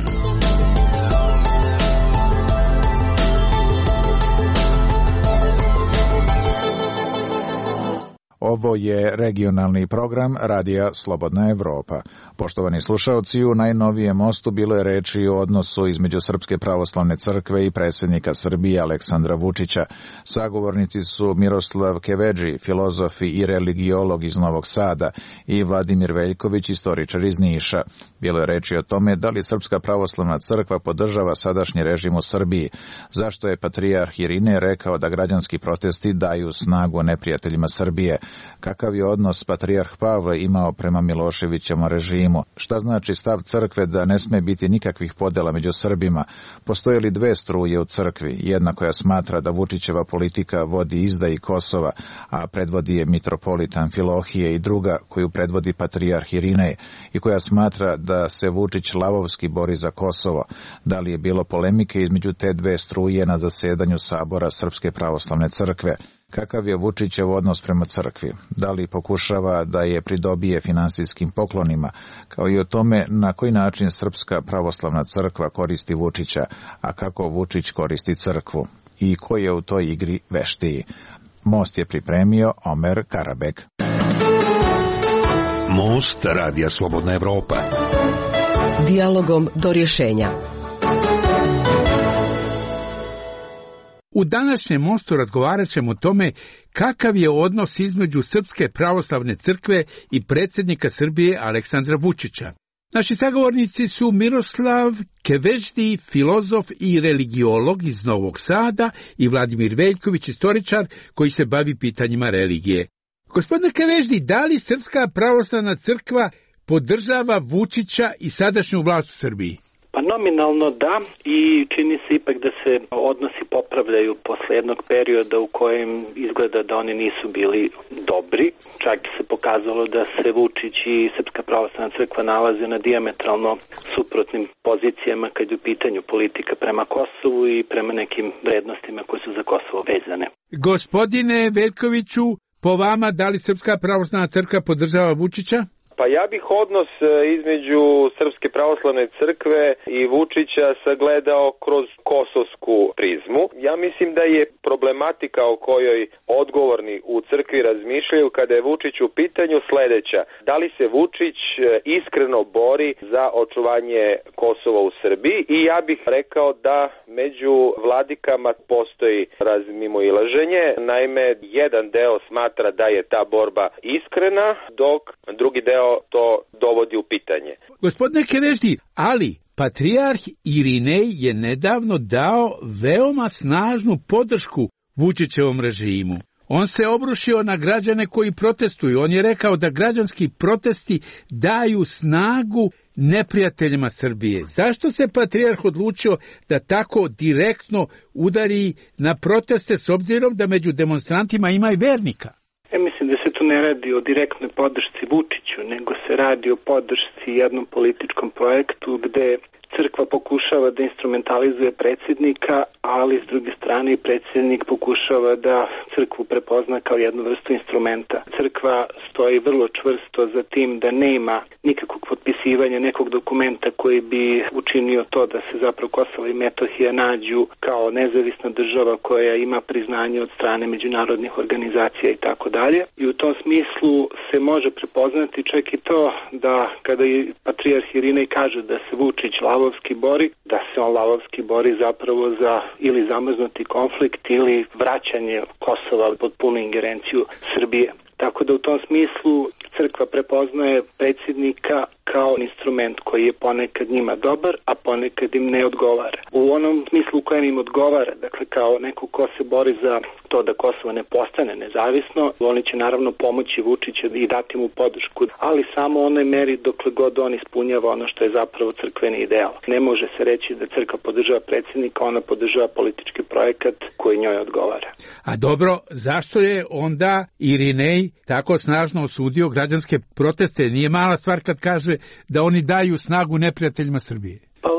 Ovo je regionalni program Radija Slobodna Evropa. Poštovani slušaoci, u najnovijem mostu bilo je reči o odnosu između Srpske pravoslavne crkve i predsjednika Srbije Aleksandra Vučića. Sagovornici su Miroslav Kevedži, filozof i religiolog iz Novog Sada, i Vladimir Veljković, istoričar iz Niša. Bilo je reči o tome da li Srpska pravoslavna crkva podržava sadašnji režim u Srbiji, zašto je patrijarh Irinej rekao da građanski protesti daju snagu neprijateljima Srbije, kakav je odnos patrijarh Pavle imao prema Miloševićevom režimu, šta znači stav crkve da ne sme biti nikakvih podela među Srbima, postoje li dve struje u crkvi, jedna koja smatra da Vučićeva politika vodi izdaji Kosova, a predvodi je mitropolita Amfilohije, i druga koju predvodi patrijarh Irinej i koja smatra da se Vučić lavovski bori za Kosovo. Da li je bilo polemike između te dve struje na zasedanju Sabora Srpske pravoslavne crkve? Kakav je Vučićev odnos prema crkvi? Da li pokušava da je pridobije finansijskim poklonima, kao i o tome na koji način Srpska pravoslavna crkva koristi Vučića, a kako Vučić koristi crkvu? I ko je u toj igri veštiji? Most je pripremio Omer Karabek. Most Radija Slobodna Evropa. Dijalogom do rješenja. U današnjem mostu razgovarat ćemo o tome kakav je odnos između Srpske pravoslavne crkve i predsjednika Srbije Aleksandra Vučića. Naši sagovornici su Miroslav Kevedži, filozof i religiolog iz Novog Sada, i Vladimir Veljković, istoričar koji se bavi pitanjima religije. Gospodine Kevedži, da li Srpska pravoslavna crkva podržava Vučića i sadašnju vlast u Srbiji? Pa nominalno da, i čini se ipak da se odnosi popravljaju posle jednog perioda u kojem izgleda da oni nisu bili dobri. Čak se pokazalo da se Vučić i Srpska pravoslavna crkva nalaze na dijametralno suprotnim pozicijama kad je u pitanju politika prema Kosovu i prema nekim vrednostima koje su za Kosovo vezane. Gospodine Veljkoviću, po vama, da li Srpska pravoslavna crkva podržava Vučića? Pa ja bih odnos između Srpske pravoslavne crkve i Vučića sagledao kroz kosovsku prizmu. Ja mislim da je problematika o kojoj odgovorni u crkvi razmišljaju kada je Vučić u pitanju sledeća. Da li se Vučić iskreno bori za očuvanje Kosova u Srbiji? I ja bih rekao da među vladikama postoji razmimoilaženje. Naime, jedan deo smatra da je ta borba iskrena, dok drugi deo to dovodi u pitanje. Gospodine Kevedži, ali patrijarh Irinej je nedavno dao veoma snažnu podršku Vučićevom režimu. On se obrušio na građane koji protestuju. On je rekao da građanski protesti daju snagu neprijateljima Srbije. Zašto se patrijarh odlučio da tako direktno udari na proteste, s obzirom da među demonstrantima ima i vernika? Ja mislim da se tu ne radi o direktnoj podršci Vučiću, nego se radi o podršci jednom političkom projektu gde crkva pokušava da instrumentalizuje predsjednika, ali s druge strane i predsjednik pokušava da crkvu prepozna kao jednu vrstu instrumenta. Crkva stoji vrlo čvrsto za tim da nema nikakvog potpisivanja nekog dokumenta koji bi učinio to da se zapravo Kosovo i Metohija nađu kao nezavisna država koja ima priznanje od strane međunarodnih organizacija i tako dalje. I u tom smislu se može prepoznati čak i to da kada je patrijarh Irinej kaže da se Vučić lavovski bori, da se on lavovski bori zapravo za ili zamrznuti konflikt ili vraćanje Kosova pod punu ingerenciju Srbije. Tako da u tom smislu crkva prepoznaje predsjednika kao instrument koji je ponekad njima dobar, a ponekad im ne odgovara. U onom smislu u kojem im odgovara, dakle kao neko ko se bori za to da Kosovo ne postane nezavisno, oni će naravno pomoći Vučiću i dati mu podršku, ali samo u onoj meri dokle god on ispunjava ono što je zapravo crkveni ideal. Ne može se reći da crkva podržava predsjednika, ona podržava politički projekat koji njoj odgovara. A dobro, zašto je onda Irinej tako snažno osudio građanske proteste? Nije mala stvar kad kaže da oni daju snagu neprijateljima Srbije. Pa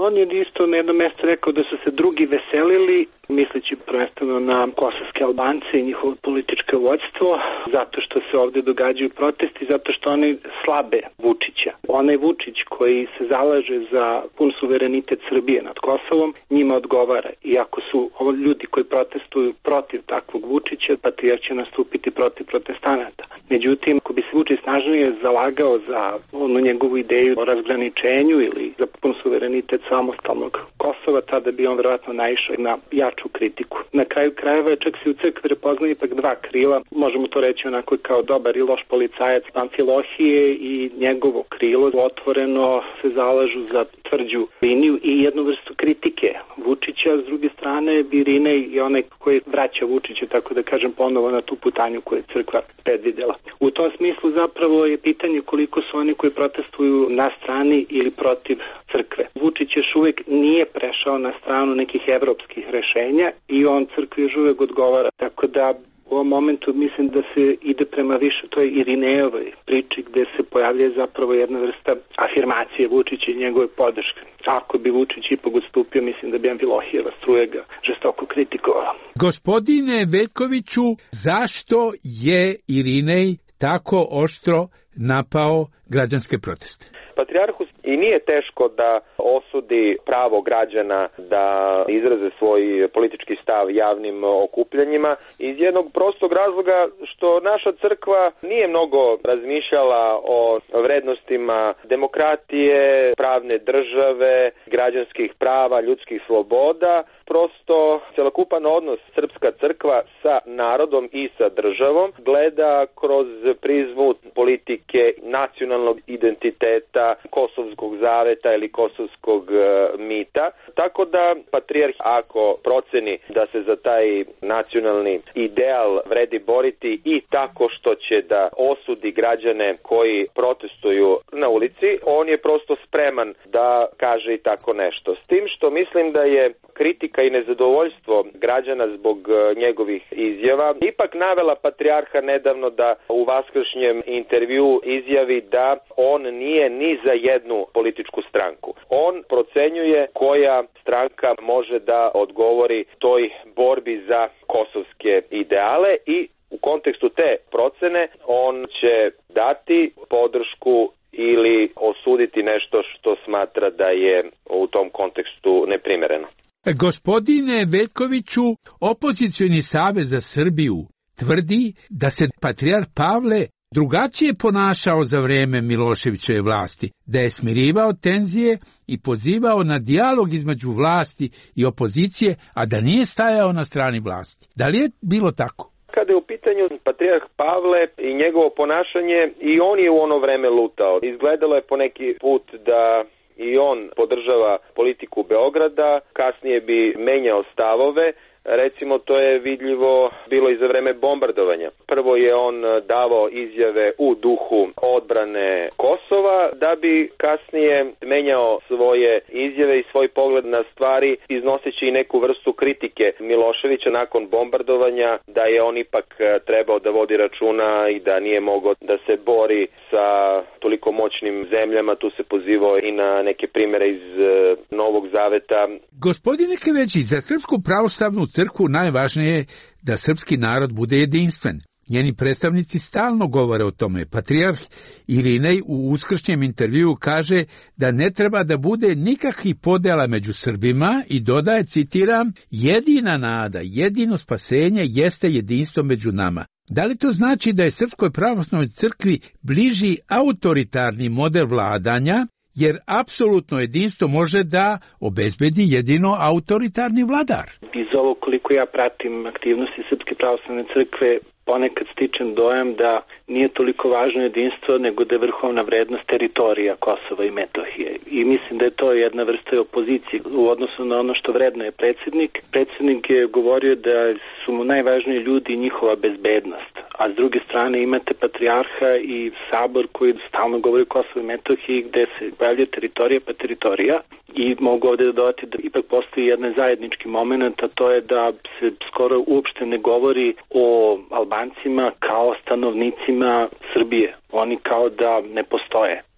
On je isto na jednom mjestu rekao da su se drugi veselili, misleći prvenstveno na kosovske Albance i njihovo političko vodstvo, zato što se ovdje događaju protesti, zato što oni slabe Vučića. Onaj Vučić koji se zalaže za pun suverenitet Srbije nad Kosovom, njima odgovara. I ako su ovo ljudi koji protestuju protiv takvog Vučića, patrijarh će nastupiti protiv protestanata. Međutim, ako bi se Vučić snažnije zalagao za onu njegovu ideju o razgraničenju ili za pun suverenitet samostalnog Kosova, tada bi on verovatno naišao na jaču kritiku. Na kraju krajeva čak se u crkvi prepoznaje ipak dva krila, možemo to reći onako kao dobar i loš policajac Amfilohije i njegovo krilo otvoreno se zalažu za tvrđu liniju i jednu vrstu kritike Vučića, s druge strane Irine i onaj koji vraća Vučića, tako da kažem, ponovo na tu putanju koju je crkva predvidela. U tom smislu zapravo je pitanje koliko su oni koji protestuju na strani ili protiv crkve. Vučić još uvijek nije prešao na stranu nekih evropskih rešenja i on crkvi još uvijek odgovara. Tako da u ovom momentu mislim da se ide prema više toj Irinejovoj priči gdje se pojavlja zapravo jedna vrsta afirmacije Vučića i njegove podrške. Ako bi Vučić ipak odstupio, mislim da bi Amfilohijeva struja ga žestoko kritikovala. Gospodine Veljkoviću, zašto je Irinej tako oštro napao građanske proteste? Patrijarhu i nije teško da osudi pravo građana da izraze svoj politički stav javnim okupljanjima iz jednog prostog razloga što naša crkva nije mnogo razmišljala o vrednostima demokratije, pravne države, građanskih prava, ljudskih sloboda. Prosto celokupan odnos srpska crkva sa narodom i sa državom gleda kroz prizmu politike, nacionalnog identiteta, kosovskog zaveta ili kosovskog uh, mita. Tako da patrijarh ako proceni da se za taj nacionalni ideal vredi boriti i tako što će da osudi građane koji protestuju na ulici, on je prosto spreman da kaže i tako nešto. S tim što mislim da je kritika i nezadovoljstvo građana zbog njegovih izjava ipak navela patrijarha nedavno da u vaskršnjem intervju izjavi da on nije ni za jednu političku stranku. On procenjuje koja stranka može da odgovori toj borbi za kosovske ideale i u kontekstu te procene on će dati podršku ili osuditi nešto što smatra da je u tom kontekstu neprimereno. Gospodine Veljkoviću, opozicioni savez za Srbiju tvrdi da se patrijarh Pavle drugačije ponašao za vreme Miloševićeve vlasti, da je smirivao tenzije i pozivao na dijalog između vlasti i opozicije, a da nije stajao na strani vlasti. Da li je bilo tako? Kada je u pitanju patrijarh Pavle i njegovo ponašanje, i on je u ono vreme lutao. Izgledalo je po neki put da i on podržava politiku Beograda, kasnije bi menjao stavove. Recimo, to je vidljivo bilo i za vreme bombardovanja. Prvo je on davao izjave u duhu odbrane Kosova, da bi kasnije menjao svoje izjave i svoj pogled na stvari, iznoseći i neku vrstu kritike Miloševića nakon bombardovanja, da je on ipak trebao da vodi računa i da nije mogao da se bori sa toliko moćnim zemljama. Tu se pozivao i na neke primjere iz Novog Zaveta. Gospodine Keveći, za Srpsku pravoslavnu crkvu najvažnije je da srpski narod bude jedinstven. Njeni predstavnici stalno govore o tome. Patrijarh Irinej u uskršnjem intervjuu kaže da ne treba da bude nikakvih podela među Srbima i dodaje, citiram, jedina nada, jedino spasenje jeste jedinstvo među nama. Da li to znači da je Srpskoj pravoslavnoj crkvi bliži autoritarni model vladanja, jer apsolutno jedinstvo može da obezbedi jedino autoritarni vladar? Iz ovo koliko ja pratim aktivnosti Srpske pravoslavne crkve, ponekad stičem dojam da nije toliko važno jedinstvo, nego da je vrhovna vrednost teritorija Kosova i Metohije. I mislim da je to jedna vrsta opozicije u odnosu na ono što vredno je predsjednik. Predsjednik je govorio da su mu najvažniji ljudi i njihova bezbednost. A s druge strane imate patrijarha i sabor koji stalno govori o Kosovu i Metohiji, gde se pojavlja teritorija pa teritorija. I mogu ovdje dodati da ipak postoji jedan zajednički moment, a to je da se skoro uopšte ne govori o Albancima kao stanovnicima Srbije. Oni kao da ne postoje.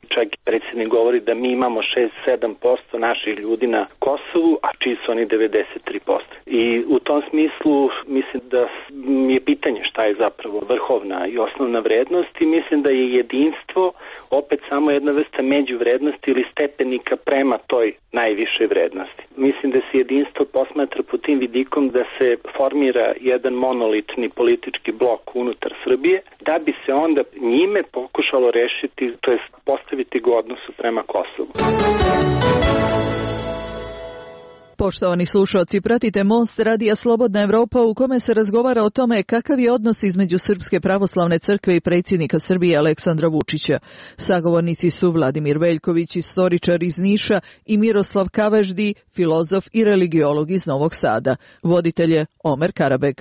čak predsjednik govori da mi imamo šest do sedam posto naših ljudi na Kosovu, a čiji su oni devedeset tri posto. I u tom smislu mislim da je pitanje šta je zapravo vrhovna i osnovna vrednost i mislim da je jedinstvo opet samo jedna vrsta međuvrednosti ili stepenika prema toj najvišoj vrednosti. Mislim da se jedinstvo posmatra pod tim vidikom da se formira jedan monolitni politički blok unutar Srbije, da bi se onda njime pokušalo rešiti, to jest postaviti ga u odnosu prema Kosovu. Poštovani slušalci, pratite Most radija Slobodna Evropa u kome se razgovara o tome kakav je odnos između Srpske pravoslavne crkve i predsjednika Srbije Aleksandra Vučića. Sagovornici su Vladimir Veljković, istoričar iz Niša, i Miroslav Kavaždi, filozof i religiolog iz Novog Sada. Voditelj je Omer Karabeg.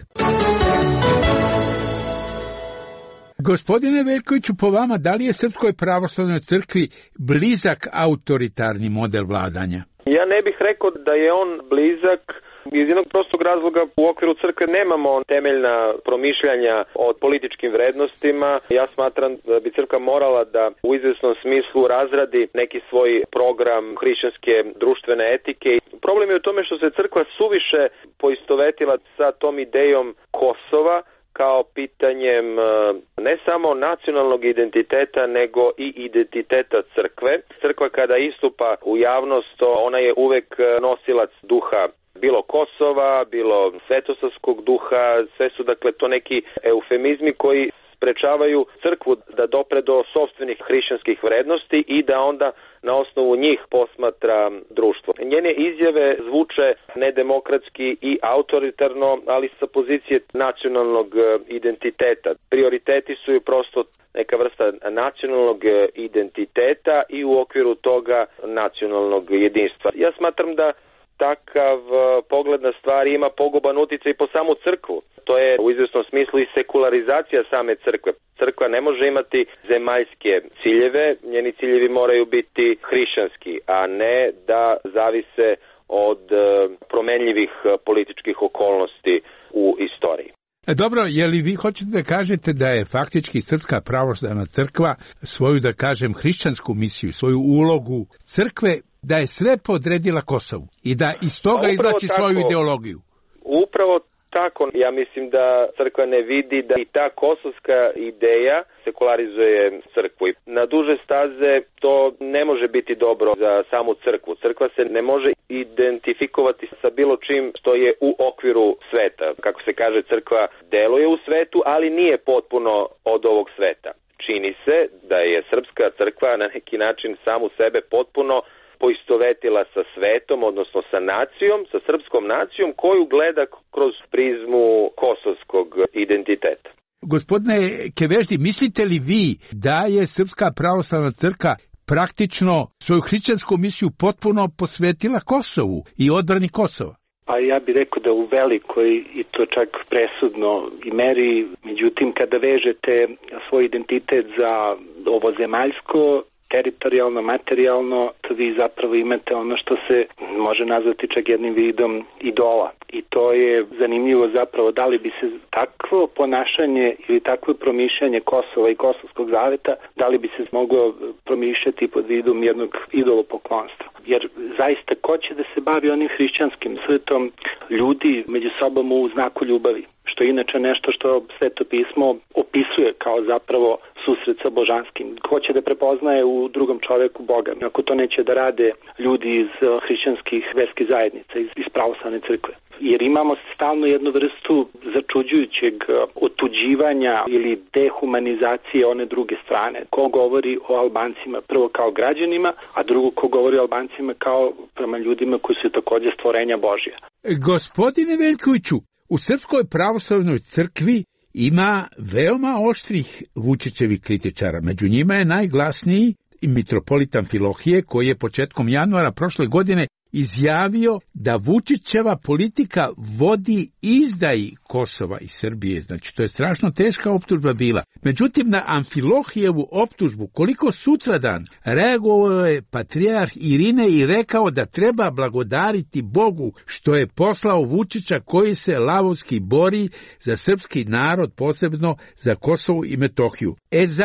Gospodine Veljkoviću, po vama, da li je Srpskoj pravoslavnoj crkvi blizak autoritarni model vladanja? Ja ne bih rekao da je on blizak iz jednog prostog razloga. U okviru crkve nemamo temeljna promišljanja o političkim vrednostima. Ja smatram da bi crkva morala da u izvesnom smislu razradi neki svoj program hrišćanske društvene etike. Problem je u tome što se crkva suviše poistovetila sa tom idejom Kosova kao pitanjem ne samo nacionalnog identiteta, nego i identiteta crkve. Crkva kada istupa u javnost, ona je uvek nosilac duha bilo Kosova, bilo svetosavskog duha, sve su dakle to neki eufemizmi koji sprečavaju crkvu da dopre do sopstvenih hrišćanskih vrednosti i da onda na osnovu njih posmatra društvo. Njene izjave zvuče nedemokratski i autoritarno, ali sa pozicije nacionalnog identiteta. Prioriteti su ju prosto neka vrsta nacionalnog identiteta i u okviru toga nacionalnog jedinstva. Ja smatram da takav pogled na stvari ima poguban utjecaj i po samu crkvu. To je u izvjesnom smislu i sekularizacija same crkve. Crkva ne može imati zemaljske ciljeve, njeni ciljevi moraju biti hrišćanski, a ne da zavise od promenljivih političkih okolnosti u istoriji. Dobro, je li vi hoćete da kažete da je faktički Srpska pravoslavna crkva svoju, da kažem, hrišćansku misiju, svoju ulogu crkve, da je sve podredila Kosovu i da iz toga izvlači svoju ideologiju? Upravo tako. Ja mislim da crkva ne vidi da i ta kosovska ideja sekularizuje crkvu. Na duže staze to ne može biti dobro za samu crkvu. Crkva se ne može identifikovati sa bilo čim što je u okviru sveta. Kako se kaže, crkva deluje u svetu, ali nije potpuno od ovog sveta. Čini se da je srpska crkva na neki način samu sebe potpuno poistovetila sa svetom, odnosno sa nacijom, sa srpskom nacijom koju gleda kroz prizmu kosovskog identiteta. Gospodine Keveždi, mislite li vi da je Srpska pravoslavna crkva praktično svoju hrišćansku misiju potpuno posvetila Kosovu i odbrani Kosova? Pa ja bih rekao da u velikoj i to čak presudno i meri, međutim kada vežete svoj identitet za ovo zemaljsko, teritorijalno, materijalno, to vi zapravo imate ono što se može nazvati čak jednim vidom idola. I to je zanimljivo zapravo da li bi se takvo ponašanje ili takvo promišljanje Kosova i Kosovskog zaveta, da li bi se moglo promišljati pod vidom jednog idolopoklonstva. Jer zaista ko će da se bavi onim hrišćanskim svetom, ljudi među sobom u znaku ljubavi, što je inače nešto što Sveto pismo opisuje kao zapravo susret sa božanskim. Ko će da prepoznaje u drugom čoveku Boga, ako to neće da rade ljudi iz hrišćanskih verskih zajednica, iz, iz pravoslavne crkve. Jer imamo stalno jednu vrstu začuđujućeg otuđivanja ili dehumanizacije one druge strane. Ko govori o Albancima prvo kao građanima, a drugo ko govori o Albancima kao prema ljudima koji su također stvorenja Božja. Gospodine Veljkoviću, u Srpskoj pravoslavnoj crkvi ima veoma oštrih Vučićevih kritičara. Među njima je najglasniji i mitropolitan Filohije, koji je početkom januara prošle godine izjavio da Vučićeva politika vodi izdaji Kosova i Srbije. Znači, to je strašno teška optužba bila. Međutim, na Amfilohijevu optužbu, koliko sutradan, reagovao je patrijarh Irine i rekao da treba blagodariti Bogu što je poslao Vučića koji se lavovski bori za srpski narod, posebno za Kosovo i Metohiju. E zar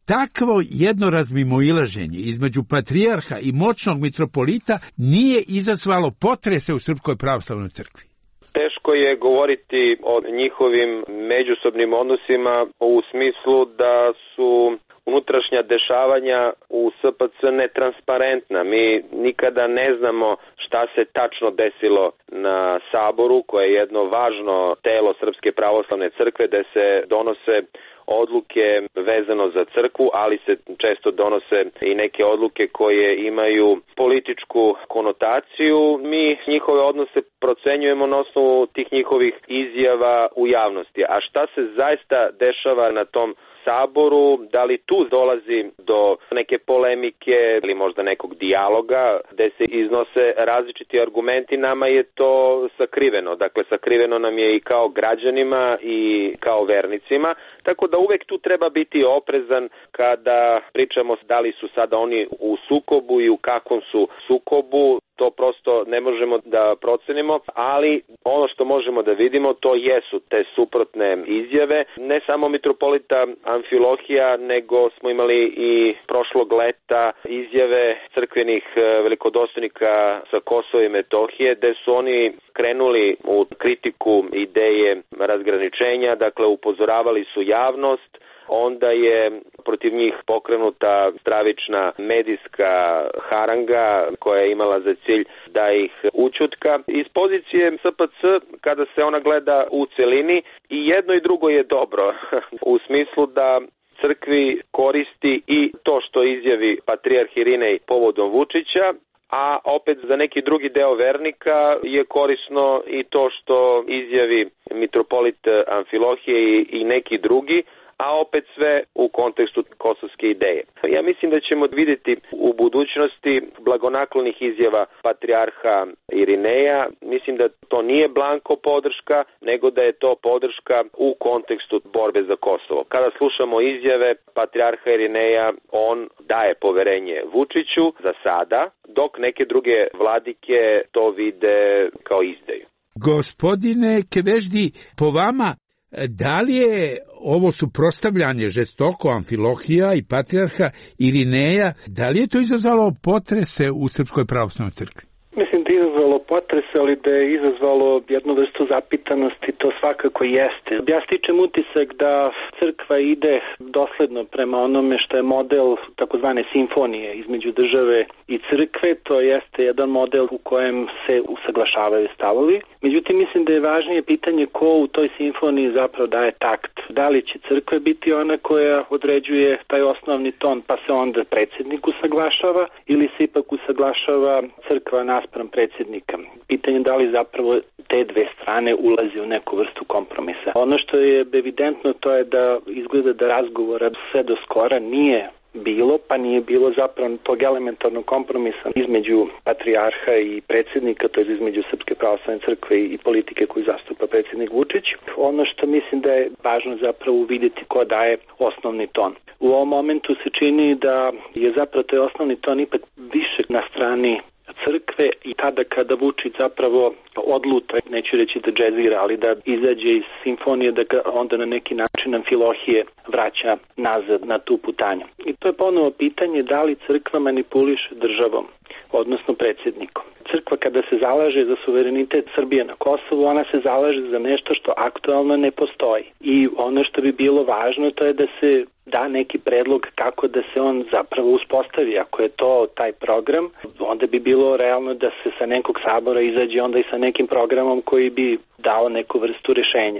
takvo jedno razmimoilaženje između patrijarha i moćnog mitropolita nije izazvalo potrese u Srpskoj pravoslavnoj crkvi? Teško je govoriti o njihovim međusobnim odnosima u smislu da su unutrašnja dešavanja u S P C netransparentna. Mi nikada ne znamo šta se tačno desilo na Saboru, koje je jedno važno telo Srpske pravoslavne crkve, gde se donose odluke vezano za crkvu, ali se često donose i neke odluke koje imaju političku konotaciju. Mi njihove odnose procenjujemo na osnovu tih njihovih izjava u javnosti. A šta se zaista dešava na tom Saboru, da li tu dolazi do neke polemike ili možda nekog dijaloga gde se iznose različiti argumenti, nama je to sakriveno. Dakle, sakriveno nam je i kao građanima i kao vernicima, tako da uvek tu treba biti oprezan kada pričamo da li su sada oni u sukobu i u kakvom su sukobu. To prosto ne možemo da procenimo, ali ono što možemo da vidimo to jesu te suprotne izjave. Ne samo mitropolita Amfilohija, nego smo imali i prošlog leta izjave crkvenih velikodostojnika sa Kosova i Metohije, gde su oni krenuli u kritiku ideje razgraničenja, dakle upozoravali su javnost. Onda je protiv njih pokrenuta stravična medijska haranga koja je imala za cilj da ih ućutka. Iz pozicije S P C, kada se ona gleda u celini, i jedno i drugo je dobro, u smislu da crkvi koristi i to što izjavi patrijarh Irinej povodom Vučića, a opet za neki drugi deo vernika je korisno i to što izjavi mitropolit Amfilohije i, i neki drugi, a opet sve u kontekstu kosovske ideje. Ja mislim da ćemo vidjeti u budućnosti blagonaklonih izjava patrijarha Irineja. Mislim da to nije blanko podrška, nego da je to podrška u kontekstu borbe za Kosovo. Kada slušamo izjave patrijarha Irineja, on daje poverenje Vučiću za sada, dok neke druge vladike to vide kao izdaju. Gospodine Keveždi, po vama, da li je ovo suprotstavljanje žestoko Amfilohija i patrijarha Irineja, da li je to izazvalo potrese u Srpskoj pravoslavnoj crkvi? Mislim da je izazvalo potrese, ali da je izazvalo jednu vrstu zapitanosti, to svakako jeste. Ja stičem utisak da crkva ide dosledno prema onome što je model takozvane simfonije između države i crkve, to jeste jedan model u kojem se usaglašavaju stavovi. Međutim, mislim da je važnije pitanje ko u toj simfoniji zapravo daje takt. Da li će crkva biti ona koja određuje taj osnovni ton, pa se onda predsjednik usaglašava, ili se ipak usaglašava crkva naspram predsjednika. Pitanje da li zapravo te dve strane ulazi u neku vrstu kompromisa. Ono što je evidentno to je da izgleda da razgovora sve do skora nije bilo, pa nije bilo zapravo tog elementarnog kompromisa između patrijarha i predsjednika, to je između Srpske pravoslavne crkve i politike koju zastupa predsjednik Vučić. Ono što mislim da je važno zapravo vidjeti ko daje osnovni ton. U ovom momentu se čini da je zapravo taj osnovni ton ipak više na strani crkve i tada kada Vučić zapravo odluta, neću reći da džezira, ali da izađe iz simfonije, da ga onda na neki način Amfilohije vraća nazad na tu putanju. I to je ponovo pitanje da li crkva manipuliše državom, odnosno predsjednikom. Crkva kada se zalaže za suverenitet Srbije na Kosovu, ona se zalaže za nešto što aktualno ne postoji. I ono što bi bilo važno to je da se da neki predlog kako da se on zapravo uspostavi. Ako je to taj program, onda bi bilo realno da se sa nekog sabora izađe onda i sa nekim programom koji bi dao neku vrstu rješenja.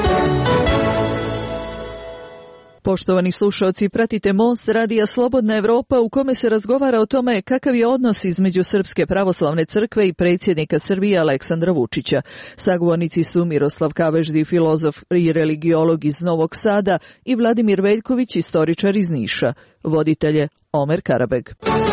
Poštovani slušalci, pratite Most radija Slobodna Evropa u kome se razgovara o tome kakav je odnos između Srpske pravoslavne crkve i predsjednika Srbije Aleksandra Vučića. Sagovornici su Miroslav Kaveždi, filozof i religiolog iz Novog Sada, i Vladimir Veljković, istoričar iz Niša. Voditelje Omer Karabeg.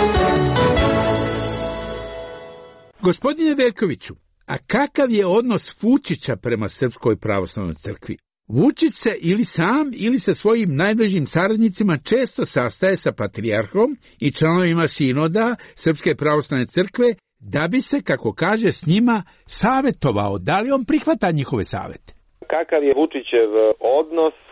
Gospodine Veljkoviću, a kakav je odnos Vučića prema Srpskoj pravoslavnoj crkvi? Vučić se ili sam ili sa svojim najbližim saradnicima često sastaje sa patrijarhom i članovima sinoda Srpske pravoslavne crkve da bi se, kako kaže, s njima savjetovao. Da li on prihvata njihove savjete? Kakav je Vučićev odnos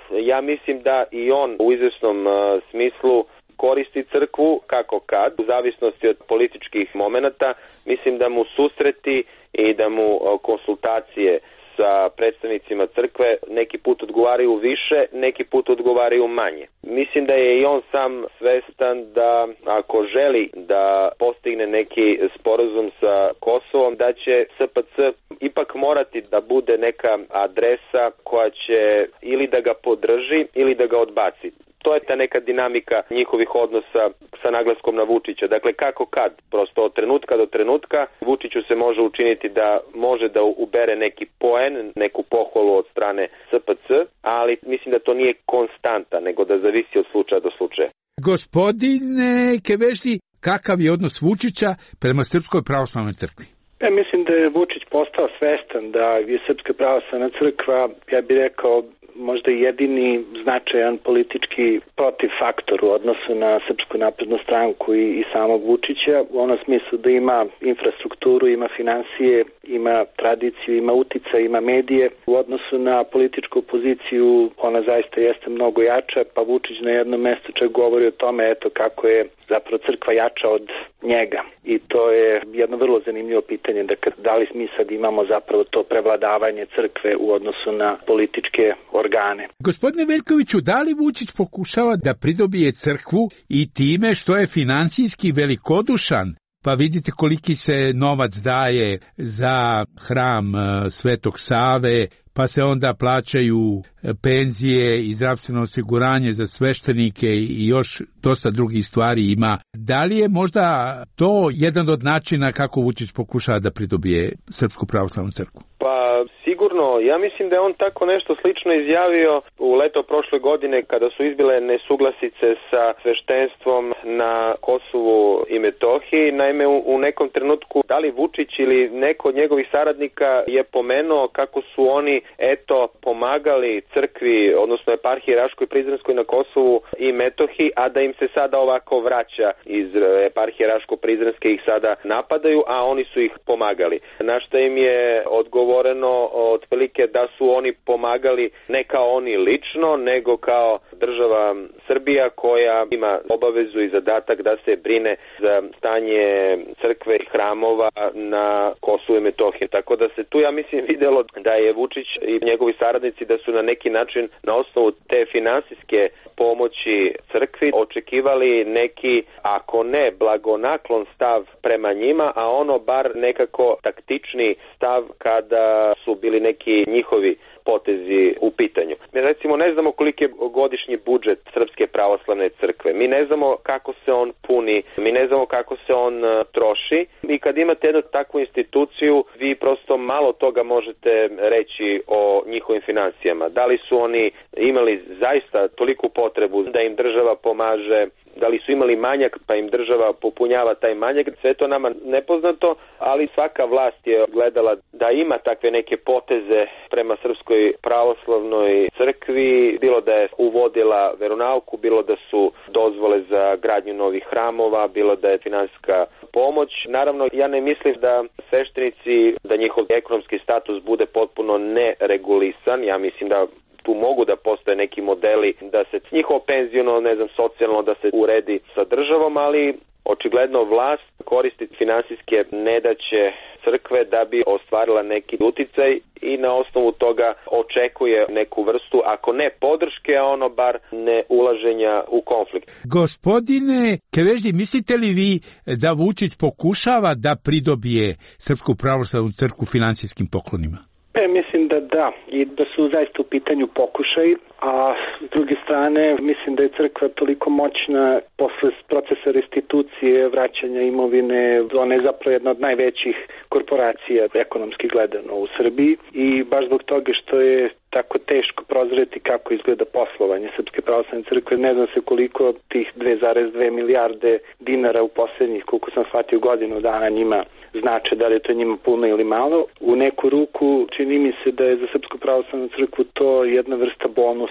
ja mislim da i on u izvesnom uh, smislu koristi crkvu kako kad, u zavisnosti od političkih momenata. Mislim da mu susreti i da mu uh, konsultacije sa predstavnicima crkve neki put odgovaraju više, neki put odgovaraju manje. Mislim da je i on sam svestan da ako želi da postigne neki sporazum sa Kosovom, da će S P C ipak morati da bude neka adresa koja će ili da ga podrži ili da ga odbaci. To je ta neka dinamika njihovih odnosa sa naglaskom na Vučića. Dakle, kako kad? Prosto od trenutka do trenutka Vučiću se može učiniti da može da ubere neki poen, neku pohvalu od strane S P C, ali mislim da to nije konstanta, nego da zavisi od slučaja do slučaja. Gospodine Kevešdi, kakav je odnos Vučića prema Srpskoj pravoslavnoj crkvi? Ja mislim da je Vučić postao svestan da je Srpska pravoslavna crkva, ja bih rekao, možda jedini značajan politički protivfaktor u odnosu na Srpsku naprednu stranku i, i samog Vučića, u onom smislu da ima infrastrukturu, ima finansije, ima tradiciju, ima uticaj, ima medije. U odnosu na političku poziciju ona zaista jeste mnogo jača, pa Vučić na jednom mjestu čak govori o tome eto kako je zapravo crkva jača od njega. I to je jedno vrlo zanimljivo pitanje, da, da li mi sad imamo zapravo to prevladavanje crkve u odnosu na političke organe. Gospodine Veljkoviću, da li Vučić pokušava da pridobije crkvu i time što je financijski velikodušan? Pa vidite koliki se novac daje za hram Svetog Save, pa se onda plaćaju penzije i zdravstveno osiguranje za sveštenike i još dosta drugih stvari ima. Da li je možda to jedan od načina kako Vučić pokušava da pridobije Srpsku pravoslavnu crkvu? Pa sigurno, ja mislim da je on tako nešto slično izjavio u leto prošle godine kada su izbile nesuglasice sa sveštenstvom na Kosovu i Metohiji. Naime, u, u nekom trenutku da li Vučić ili neko od njegovih saradnika je pomenuo kako su oni eto pomagali crkvi, odnosno eparhiji Raškoj Prizrenskoj na Kosovu i Metohiji, a da im se sada ovako vraća iz eparhije Raško-Prizrenske, ih sada napadaju, a oni su ih pomagali. Na što im je odgovoreno otprilike da su oni pomagali ne kao oni lično, nego kao država Srbija koja ima obavezu i zadatak da se brine za stanje crkve i hramova na Kosovu i Metohiji. Tako da se tu, ja mislim, videlo da je Vučić i njegovi saradnici da su na neki način na osnovu te finansijske pomoći crkvi očekivali neki, ako ne blagonaklon stav prema njima, a ono bar nekako taktični stav kada su bili neki njihovi potezi u pitanju. Mi recimo ne znamo koliki je godišnji budžet Srpske pravoslavne crkve. Mi ne znamo kako se on puni, mi ne znamo kako se on uh, troši. I kad imate jednu takvu instituciju, vi prosto malo toga možete reći o njihovim financijama. Da li su oni imali zaista toliku potrebu da im država pomaže, da li su imali manjak pa im država popunjava taj manjak, sve to nama nepoznato, ali svaka vlast je gledala da ima takve neke poteze prema Srpskoj pravoslavnoj crkvi, bilo da je uvodila veronauku, bilo da su dozvole za gradnju novih hramova, bilo da je finansijska pomoć. Naravno, ja ne mislim da sveštenici, da njihov ekonomski status bude potpuno neregulisan, ja mislim da tu mogu da postoje neki modeli da se njihovo penziono, ne znam, socijalno da se uredi sa državom, ali očigledno vlast koristi finansijske nedaće crkve da bi ostvarila neki uticaj i na osnovu toga očekuje neku vrstu, ako ne podrške, a ono bar ne ulaženja u konflikt. Gospodine Kevešdi, mislite li vi da Vučić pokušava da pridobije Srpsku pravoslavnu crkvu finansijskim poklonima? E, mislim da da, i da su zaista u pitanju pokušaj, a s druge strane mislim da je crkva toliko moćna posle procesa restitucije, vraćanja imovine, ona je zapravo jedna od najvećih korporacija ekonomski gledano u Srbiji i baš zbog toga što je tako teško prozreti kako izgleda poslovanje Srpske pravoslavne crkve. Ne znam se koliko tih dve zarez dve milijarde dinara u posljednjih, koliko sam shvatio, godinu dana njima znače, da li je to njima puno ili malo. U neku ruku čini mi se da je za Srpsku pravoslavnu crkvu to jedna vrsta bonusa.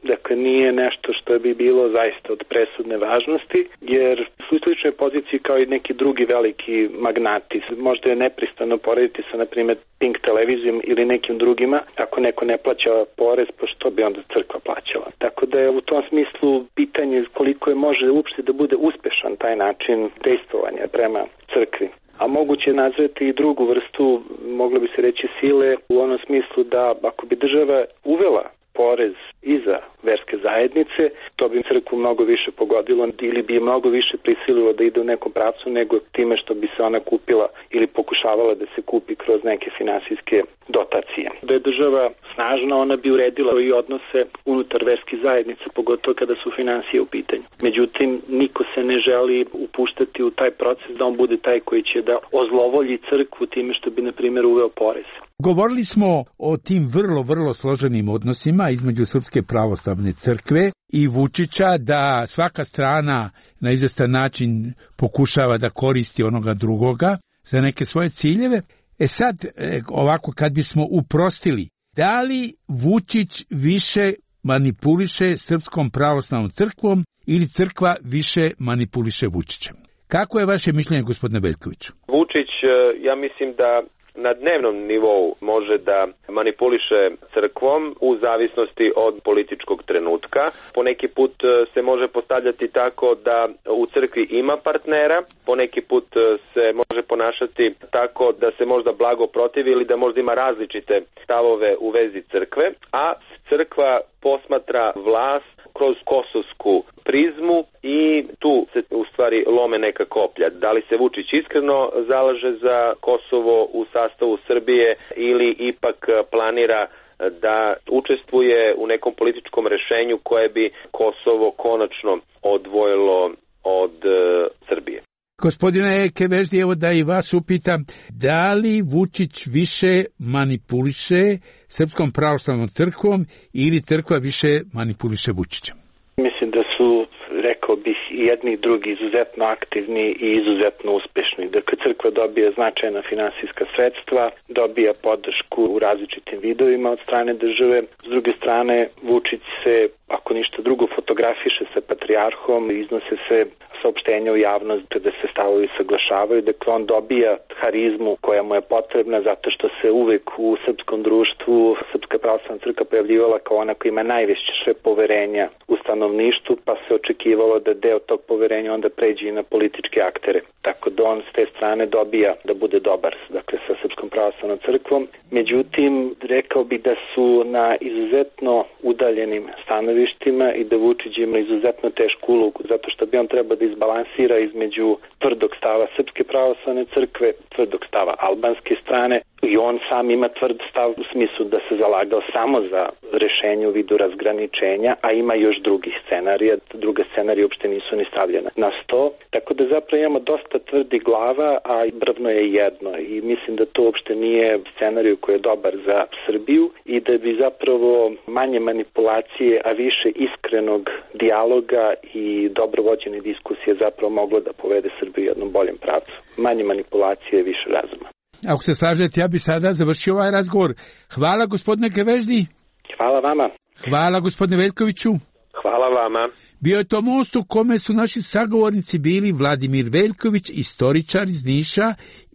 Dakle, nije nešto što bi bilo zaista od presudne važnosti, jer su u sličnoj poziciji kao i neki drugi veliki magnati. Možda je nepristano porediti sa, na primjer, Pink televizijom ili nekim drugima. Ako neko ne plaća porez, pa što bi onda crkva plaćala? Tako da je u tom smislu pitanje koliko je može uopšte da bude uspešan taj način dejstvovanja prema crkvi. A moguće je nazvati i drugu vrstu, moglo bi se reći, sile u onom smislu da ako bi država uvela porez i za verske zajednice, to bi crkvu mnogo više pogodilo ili bi je mnogo više prisililo da ide u nekom pravcu nego time što bi se ona kupila ili pokušavala da se kupi kroz neke finansijske dotacije. Da je država snažna, ona bi uredila i odnose unutar verskih zajednica, pogotovo kada su finansije u pitanju. Međutim, niko se ne želi upuštati u taj proces da on bude taj koji će da ozlovolji crkvu time što bi, na primjer, uveo porez. Govorili smo o tim vrlo, vrlo složenim odnosima između Srpske pravoslavne crkve i Vučića, da svaka strana na izvestan način pokušava da koristi onoga drugoga za neke svoje ciljeve. E sad, ovako, kad bismo uprostili, da li Vučić više manipuliše Srpskom pravoslavnom crkvom ili crkva više manipuliše Vučićem? Kako je vaše mišljenje, gospodine Veljkoviću? Vučić, ja mislim da na dnevnom nivou može da manipuliše crkvom u zavisnosti od političkog trenutka. Poneki put se može postavljati tako da u crkvi ima partnera, poneki put se može ponašati tako da se možda blago protivi ili da možda ima različite stavove u vezi crkve, a crkva posmatra vlast kroz kosovsku prizmu i tu se u stvari lome neka koplja. Da li se Vučić iskreno zalaže za Kosovo u sastavu Srbije ili ipak planira da učestvuje u nekom političkom rešenju koje bi Kosovo konačno odvojilo od uh, Srbije. Gospodine Keveždi, evo da i vas upitam, da li Vučić više manipuliše Srpskom pravoslavnom crkvom ili crkva više manipuliše Vučićem? Mislim da su, rekao bih, i jedni i drugi izuzetno aktivni i izuzetno uspešni. Dakle, crkva dobija značajna finansijska sredstva, dobija podršku u različitim vidovima od strane države. S druge strane, Vučić se, ako ništa drugo, fotografiše sa patrijarhom, iznose se saopštenja u javnost da se stavovi saglašavaju. Dakle, on dobija harizmu koja mu je potrebna zato što se uvek u srpskom društvu Srpska pravoslavna crkva pojavljivala kao ona koja ima najveće poverenja u stanovništvu, pa se očekivalo da deo tog poverenja onda pređe i na političke aktere. Tako da on s te strane dobija da bude dobar, dakle, sa Srpskom pravoslavnom crkvom. Međutim, rekao bi da su na izuzetno udaljenim stanovištima i da Vučić ima izuzetno tešku ulogu, zato što bi on trebao da izbalansira između tvrdog stava Srpske pravoslavne crkve, tvrdog stava albanske strane, i on sam ima tvrd stav u smislu da se zalagao samo za rešenje u vidu razgraničenja, a ima još drugih scenarija. Druga scenarija uopšte nisu ni stavljena na sto. Tako da zapravo imamo dosta tvrdi glava, a brvno je jedno. I mislim da to uopšte nije scenarij koji je dobar za Srbiju i da bi zapravo manje manipulacije, a više iskrenog dijaloga i dobro vođene diskusije zapravo moglo da povede Srbiju u jednom boljem pravcu. Manje manipulacije, više razuma. Ako se slažete, ja bi sada završio ovaj razgovor. Hvala, gospodine Keveždi. Hvala vama. Hvala, gospodine Veljkoviću. Hvala vama. Bio je to most u kome su naši sagovornici bili Vladimir Veljković, istoričar iz Niša,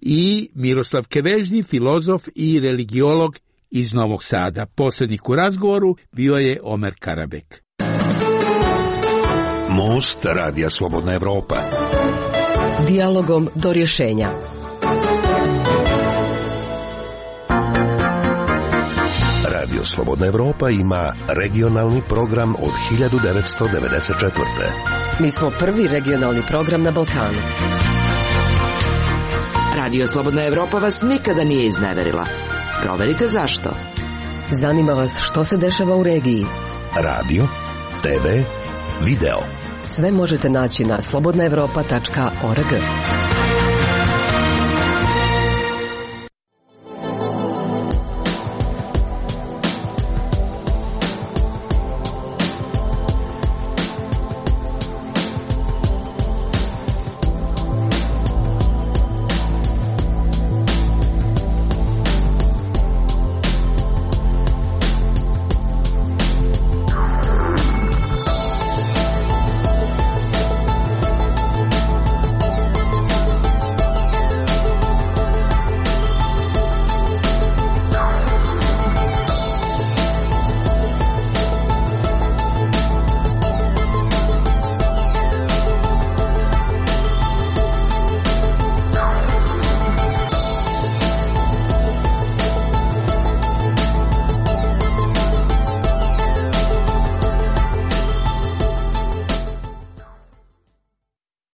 i Miroslav Keveždi, filozof i religiolog iz Novog Sada. Poslednik u razgovoru bio je Omer Karabek. Most Radija Slobodna Evropa. Dijalogom do rješenja. Radio Slobodna Evropa ima regionalni program od hiljadu devetsto devedeset četvrte. Mi smo prvi regionalni program na Balkanu. Radio Slobodna Evropa vas nikada nije izneverila. Proverite zašto. Zanima vas što se dešava u regiji. Radio, te ve, video. Sve možete naći na slobodna evropa tačka org.